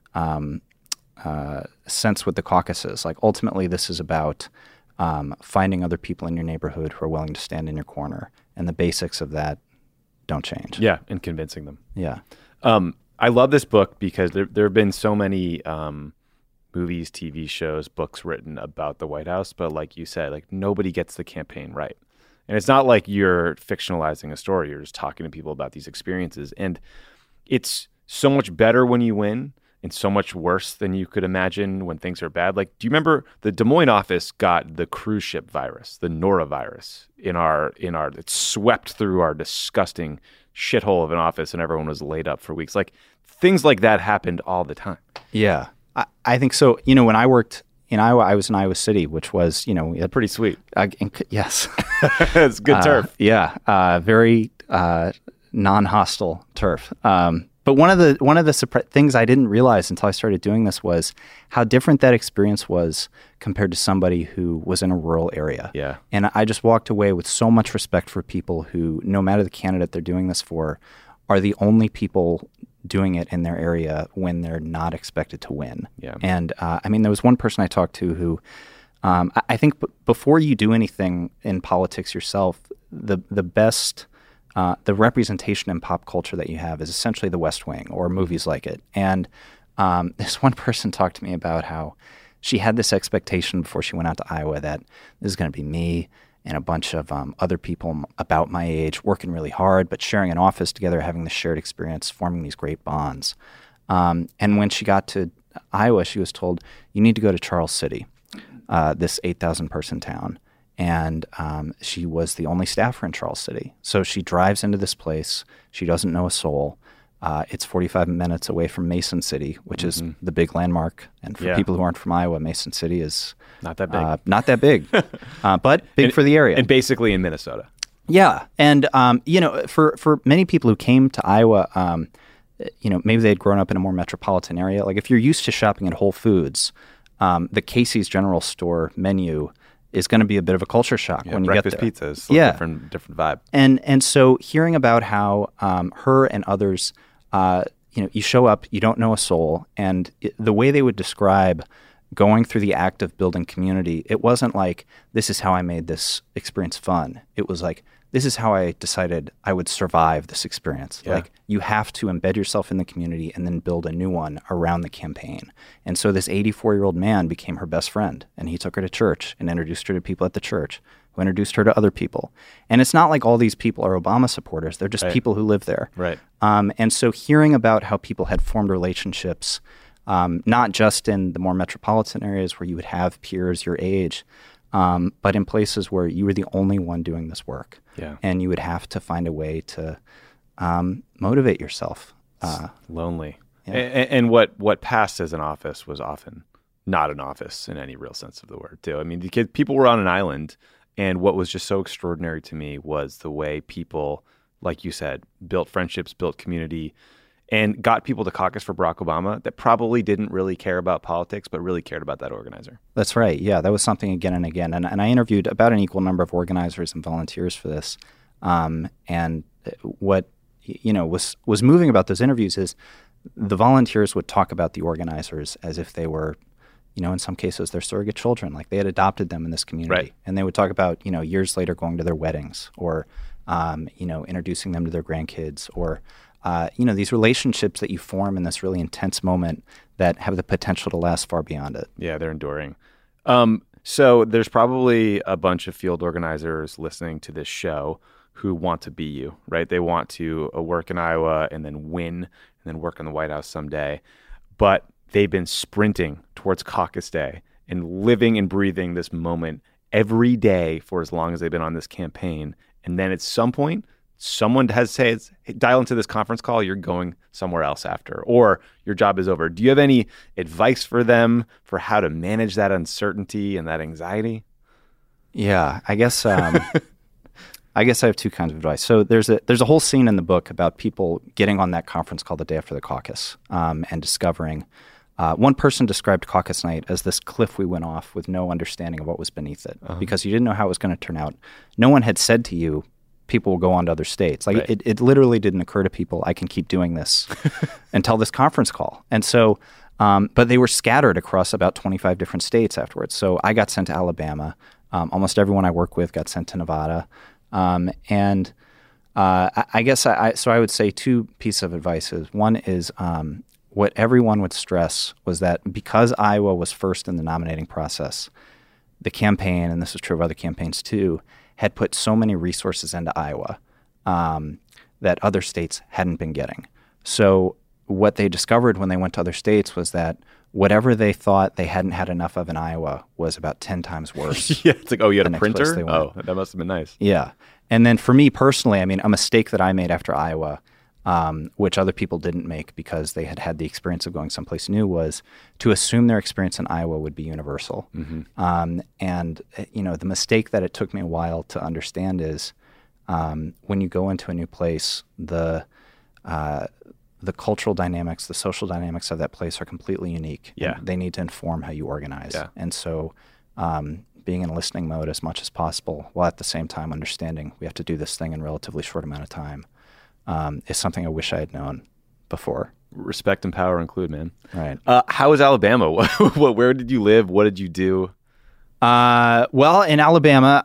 sense with the caucuses. Like ultimately, this is about finding other people in your neighborhood who are willing to stand in your corner, and the basics of that don't change. Yeah, and convincing them. Yeah. I love this book because there have been so many movies, TV shows, books written about the White House, but like you said, like nobody gets the campaign right. And it's not like you're fictionalizing a story. You're just talking to people about these experiences. And it's so much better when you win and so much worse than you could imagine when things are bad. Like, do you remember the Des Moines office got the cruise ship virus, the norovirus it swept through our disgusting shithole of an office and everyone was laid up for weeks. Like things like that happened all the time. Yeah, I think so. When I worked in Iowa, I was in Iowa City, which was, pretty sweet. Yes. It's good turf. Very non-hostile turf. But one of the things I didn't realize until I started doing this was how different that experience was compared to somebody who was in a rural area. Yeah. And I just walked away with so much respect for people who, no matter the candidate they're doing this for, are the only people doing it in their area when they're not expected to win. Yeah. And there was one person I talked to who I think before you do anything in politics yourself, the best the representation in pop culture that you have is essentially The West Wing or movies like it. And this one person talked to me about how she had this expectation before she went out to Iowa that this is going to be me and a bunch of other people about my age working really hard, but sharing an office together, having this shared experience, forming these great bonds. And when she got to Iowa, she was told, you need to go to Charles City, this 8,000 person town. And she was the only staffer in Charles City. So she drives into this place. She doesn't know a soul. It's 45 minutes away from Mason City, which is the big landmark. And for people who aren't from Iowa, Mason City is not that big. Not that big, but big for the area. And basically in Minnesota. Yeah. And, for many people who came to Iowa, maybe they had grown up in a more metropolitan area. Like if you're used to shopping at Whole Foods, the Casey's General Store menu is going to be a bit of a culture shock when you get there. Breakfast pizza is a different vibe. And so hearing about how her and others, you show up, you don't know a soul, and the way they would describe going through the act of building community, it wasn't like, this is how I made this experience fun. It was like, this is how I decided I would survive this experience. Yeah. Like, you have to embed yourself in the community and then build a new one around the campaign. And so this 84-year-old man became her best friend, and he took her to church and introduced her to people at the church, who introduced her to other people. And it's not like all these people are Obama supporters. They're just people who live there. Right. And so hearing about how people had formed relationships, not just in the more metropolitan areas where you would have peers your age, but in places where you were the only one doing this work. Yeah. And you would have to find a way to motivate yourself. Lonely. Yeah. And what passed as an office was often not an office in any real sense of the word, too. I mean, people were on an island, and what was just so extraordinary to me was the way people, like you said, built friendships, built community, and got people to caucus for Barack Obama that probably didn't really care about politics, but really cared about that organizer. That's right. Yeah, that was something again and again. And I interviewed about an equal number of organizers and volunteers for this. And what was moving about those interviews is the volunteers would talk about the organizers as if they were, in some cases, their surrogate children. Like, they had adopted them in this community. Right. And they would talk about, years later going to their weddings, or, introducing them to their grandkids, or these relationships that you form in this really intense moment that have the potential to last far beyond it. Yeah, they're enduring. So there's probably a bunch of field organizers listening to this show who want to be you, right? They want to work in Iowa and then win and then work in the White House someday. But they've been sprinting towards caucus day and living and breathing this moment every day for as long as they've been on this campaign. And then at some point, someone has said, hey, dial into this conference call, you're going somewhere else after, or your job is over. Do you have any advice for them for how to manage that uncertainty and that anxiety? Yeah, I guess I have two kinds of advice. So there's a whole scene in the book about people getting on that conference call the day after the caucus, and discovering. One person described caucus night as this cliff we went off with no understanding of what was beneath it, because you didn't know how it was going to turn out. No one had said to you, people will go on to other states. Like, right. it literally didn't occur to people, I can keep doing this until this conference call. And so, but they were scattered across about 25 different states afterwards. So I got sent to Alabama. Almost everyone I work with got sent to Nevada. I guess I would say two pieces of advice is, one is what everyone would stress was that because Iowa was first in the nominating process, the campaign, and this is true of other campaigns too, had put so many resources into Iowa that other states hadn't been getting. So what they discovered when they went to other states was that whatever they thought they hadn't had enough of in Iowa was about 10 times worse. Yeah, it's like, oh, you had a printer? Oh, that must have been nice. Yeah. And then for me personally, I mean, a mistake that I made after Iowa, which other people didn't make because they had had the experience of going someplace new, was to assume their experience in Iowa would be universal. Mm-hmm. The mistake that it took me a while to understand is when you go into a new place, the cultural dynamics, the social dynamics of that place are completely unique. Yeah. They need to inform how you organize. Yeah. And so being in listening mode as much as possible, while at the same time understanding we have to do this thing in a relatively short amount of time, is something I wish I had known before. Respect and power include, man. Right. How was Alabama? Where did you live? What did you do? Well, in Alabama,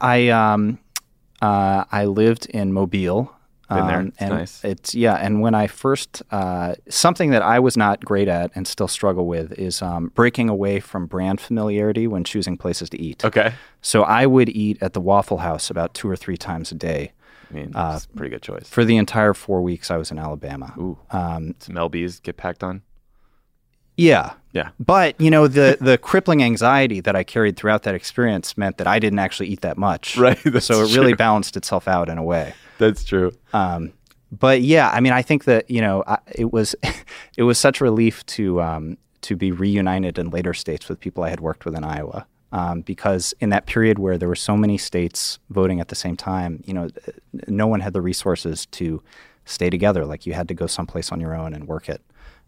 I lived in Mobile. Been there. It's nice. And when I first, something that I was not great at and still struggle with is breaking away from brand familiarity when choosing places to eat. Okay. So I would eat at the Waffle House about 2 or 3 times a day. I mean, that's a pretty good choice. For the entire 4 weeks I was in Alabama. Ooh. Some LBs get packed on? Yeah. Yeah. But, the crippling anxiety that I carried throughout that experience meant that I didn't actually eat that much. Right. So it really balanced itself out in a way. That's true. But yeah, I mean, I think that, it was such a relief to be reunited in later states with people I had worked with in Iowa. Because in that period where there were so many states voting at the same time, no one had the resources to stay together. Like, you had to go someplace on your own and work it.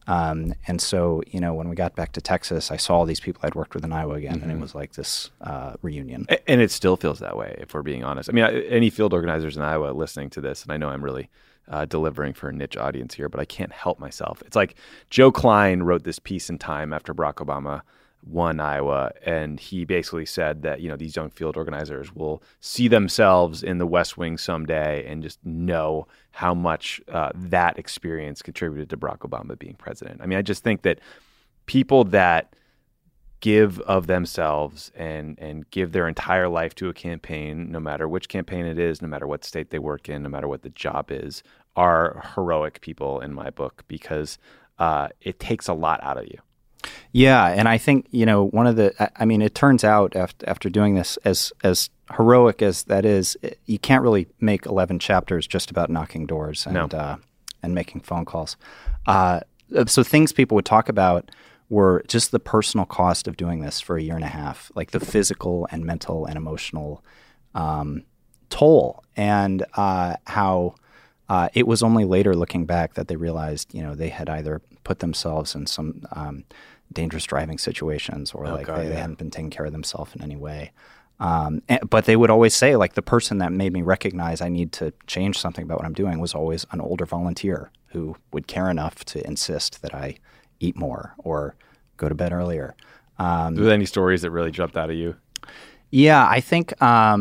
And so, when we got back to Texas, I saw these people I'd worked with in Iowa again, and it was like this reunion. And it still feels that way, if we're being honest. I mean, any field organizers in Iowa listening to this, and I know I'm really delivering for a niche audience here, but I can't help myself. It's like Joe Klein wrote this piece in Time after Barack Obama won Iowa, and he basically said that, these young field organizers will see themselves in the West Wing someday and just know how much that experience contributed to Barack Obama being president. I mean, I just think that people that give of themselves and give their entire life to a campaign, no matter which campaign it is, no matter what state they work in, no matter what the job is, are heroic people in my book, because it takes a lot out of you. Yeah, and I think, it turns out after doing this, as heroic as that is, you can't really make 11 chapters just about knocking doors and making phone calls. So things people would talk about were just the personal cost of doing this for a year and a half, like the physical and mental and emotional toll, and how it was only later looking back that they realized, they had either put themselves in some dangerous driving situations, or they hadn't been taking care of themselves in any way. But they would always say, like, the person that made me recognize I need to change something about what I'm doing was always an older volunteer who would care enough to insist that I eat more or go to bed earlier. Were there any stories that really jumped out at you? Yeah, I think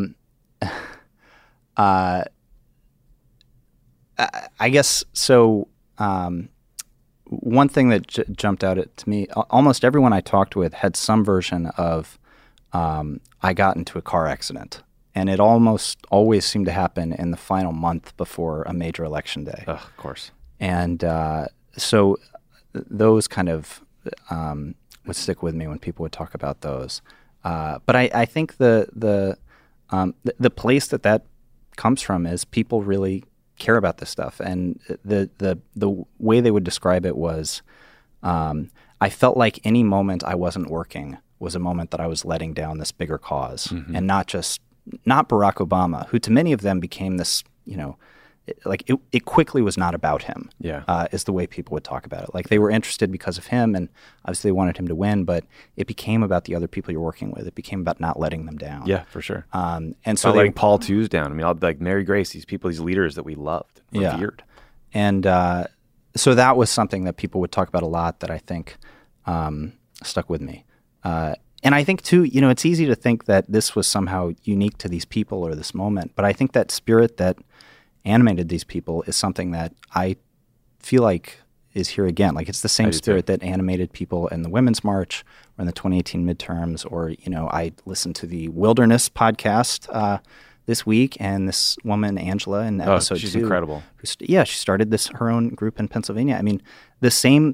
I guess so. One thing that jumped out to me, almost everyone I talked with had some version of I got into a car accident. And it almost always seemed to happen in the final month before a major election day. Of course. And so those kind of would stick with me when people would talk about those. But I think the place that comes from is people really care about this stuff, and the way they would describe it was, I felt like any moment I wasn't working was a moment that I was letting down this bigger cause, and not Barack Obama, who to many of them became this, it quickly was not about him. Yeah, is the way people would talk about it. Like, they were interested because of him, and obviously they wanted him to win, but it became about the other people you're working with. It became about not letting them down. Yeah, for sure. And so letting Paul Tewes down. I mean, like Mary Grace, these people, these leaders that we loved, revered. And so that was something that people would talk about a lot that I think stuck with me. And I think, too, it's easy to think that this was somehow unique to these people or this moment, but I think that spirit that animated these people is something that I feel like is here again. Like, it's the same spirit that animated people in the Women's March or in the 2018 midterms, or, I listened to the Wilderness podcast this week, and this woman, Angela, in episode 2. She's incredible. She started her own group in Pennsylvania. I mean, the same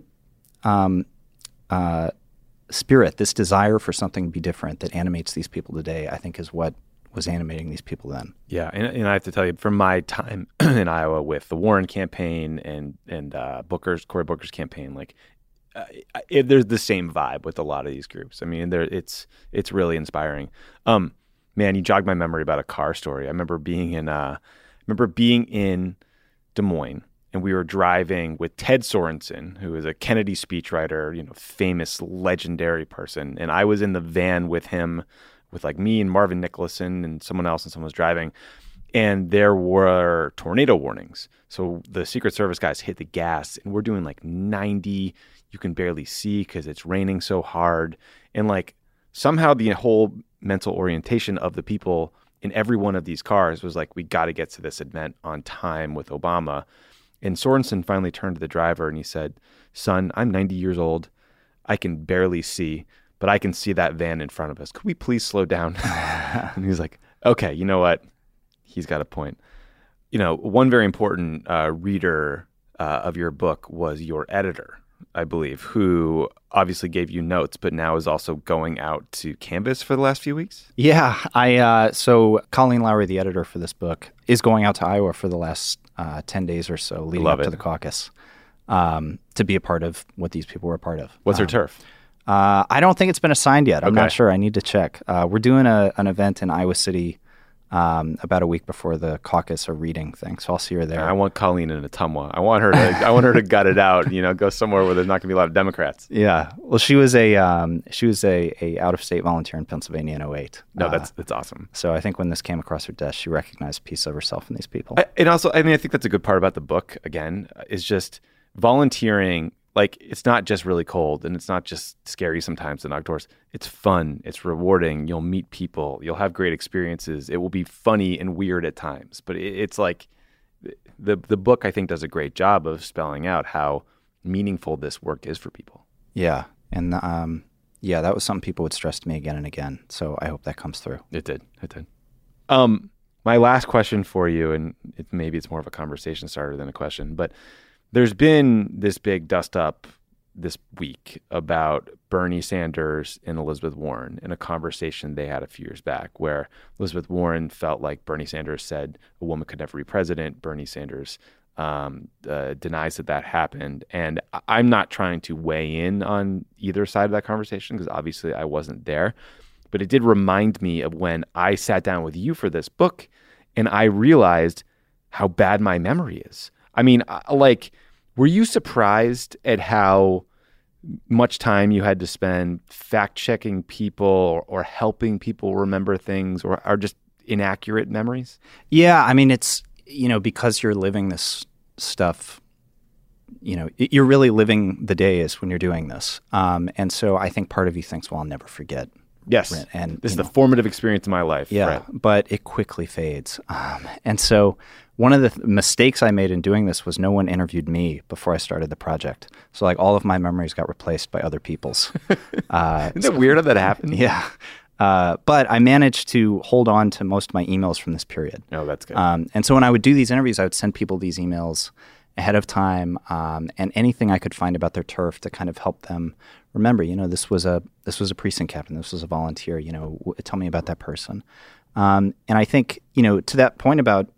spirit, this desire for something to be different that animates these people today, I think is what was animating these people then. Yeah, and I have to tell you, from my time in Iowa with the Warren campaign and Cory Booker's campaign, like there's the same vibe with a lot of these groups. I mean, it's really inspiring. Man, you jogged my memory about a car story. I remember being in Des Moines, and we were driving with Ted Sorensen, who is a Kennedy speechwriter, famous, legendary person, and I was in the van with him, with like me and Marvin Nicholson and someone else, and someone was driving, and there were tornado warnings. So the Secret Service guys hit the gas, and we're doing like 90. You can barely see because it's raining so hard. And like somehow the whole mental orientation of the people in every one of these cars was like, we got to get to this event on time with Obama. And Sorensen finally turned to the driver and he said, "Son, I'm 90 years old. I can barely see, but I can see that van in front of us. Could we please slow down?" And he's like, "Okay, you know what? He's got a point." One very important reader of your book was your editor, I believe, who obviously gave you notes, but now is also going out to canvas for the last few weeks. Yeah, so Colleen Lowry, the editor for this book, is going out to Iowa for the last 10 days or so leading up to the caucus to be a part of what these people were a part of. What's her turf? I don't think it's been assigned yet. I'm not sure. I need to check. We're doing an event in Iowa City about a week before the caucus or reading thing. So I'll see her there. I want Colleen in Ottumwa. I want her to gut it out. Go somewhere where there's not going to be a lot of Democrats. Yeah. Well, she was a out of state volunteer in Pennsylvania in 2008. No, that's awesome. So I think when this came across her desk, she recognized a piece of herself in these people. And also, I think that's a good part about the book. Again, is just volunteering. Like, it's not just really cold and it's not just scary sometimes in outdoors. It's fun. It's rewarding. You'll meet people. You'll have great experiences. It will be funny and weird at times. But it's like the book, I think, does a great job of spelling out how meaningful this work is for people. Yeah. And that was something people would stress to me again and again. So I hope that comes through. It did. My last question for you, and maybe it's more of a conversation starter than a question, but there's been this big dust up this week about Bernie Sanders and Elizabeth Warren in a conversation they had a few years back where Elizabeth Warren felt like Bernie Sanders said a woman could never be president. Bernie Sanders denies that happened. And I'm not trying to weigh in on either side of that conversation because obviously I wasn't there. But it did remind me of when I sat down with you for this book and I realized how bad my memory is. I mean, were you surprised at how much time you had to spend fact-checking people or helping people remember things or are just inaccurate memories? Yeah, I mean, it's, because you're living this stuff, you're really living the days when you're doing this. And so I think part of you thinks, well, I'll never forget. Yes, and this is the formative experience of my life. Yeah, right. But it quickly fades. And so one of the mistakes I made in doing this was no one interviewed me before I started the project. So all of my memories got replaced by other people's. Isn't it weird how that happened? Yeah. But I managed to hold on to most of my emails from this period. Oh, that's good. And so when I would do these interviews, I would send people these emails ahead of time and anything I could find about their turf to kind of help them remember, this was a precinct captain, this was a volunteer, tell me about that person. And I think, to that point about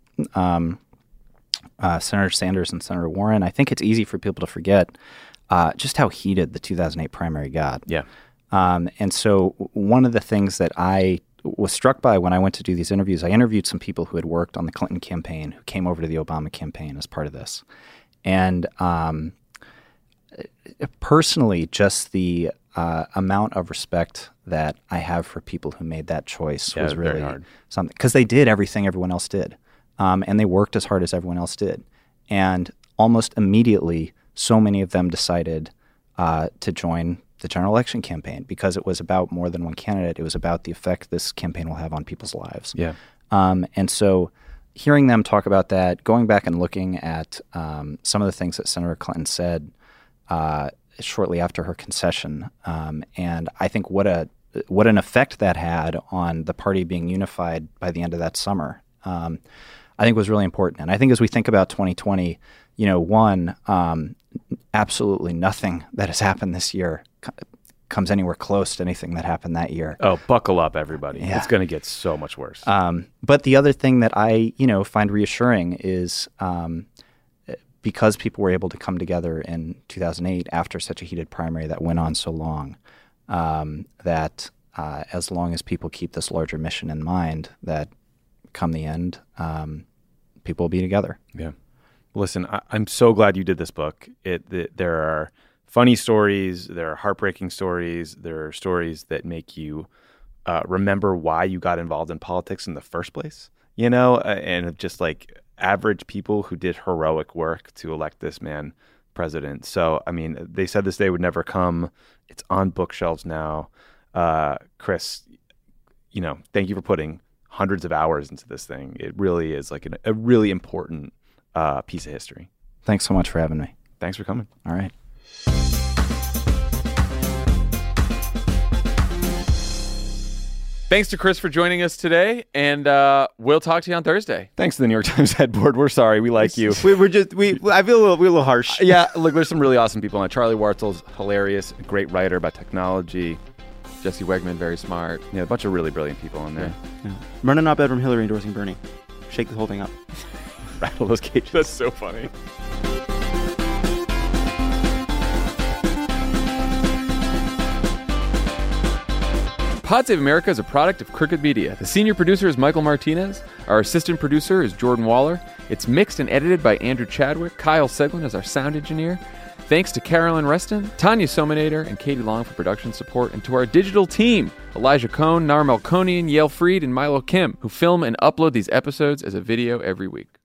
Senator Sanders and Senator Warren, I think it's easy for people to forget just how heated the 2008 primary got. Yeah. And so one of the things that I was struck by when I went to do these interviews, I interviewed some people who had worked on the Clinton campaign who came over to the Obama campaign as part of this. And personally, just the amount of respect that I have for people who made that choice was really hard. Something, because they did everything everyone else did. And they worked as hard as everyone else did. And almost immediately, so many of them decided to join the general election campaign because it was about more than one candidate. It was about the effect this campaign will have on people's lives. Yeah. And so hearing them talk about that, going back and looking at some of the things that Senator Clinton said shortly after her concession, and I think what an effect that had on the party being unified by the end of that summer, I think was really important. And I think as we think about 2020, absolutely nothing that has happened this year comes anywhere close to anything that happened that year. Oh, buckle up, everybody. Yeah. It's going to get so much worse. But the other thing that I, find reassuring is because people were able to come together in 2008 after such a heated primary that went on so long, that as long as people keep this larger mission in mind, that come the end, people will be together. Yeah. Listen, I'm so glad you did this book. There are funny stories, there are heartbreaking stories, there are stories that make you remember why you got involved in politics in the first place, and just like average people who did heroic work to elect this man president. So, I mean, they said this day would never come. It's on bookshelves now. Chris, thank you for putting hundreds of hours into this thing. It really is like a really important piece of history. Thanks so much for having me. Thanks for coming. All right. Thanks to Chris for joining us today, and we'll talk to you on Thursday. Thanks to the New York Times headboard. We're sorry. We like you. I feel we're a little harsh. Yeah, look, there's some really awesome people on it. Charlie Warzel's hilarious, a great writer about technology. Jesse Wegman, very smart. Yeah, a bunch of really brilliant people on there. Yeah. Running op bedroom Hillary endorsing Bernie. Shake the whole thing up. Rattle those cages. That's so funny. Pod Save America is a product of Crooked Media. The senior producer is Michael Martinez. Our assistant producer is Jordan Waller. It's mixed and edited by Andrew Chadwick. Kyle Seglin is our sound engineer. Thanks to Carolyn Reston, Tanya Sominator, and Katie Long for production support, and to our digital team, Elijah Cohn, Nar Melkonian, Yale Freed, and Milo Kim, who film and upload these episodes as a video every week.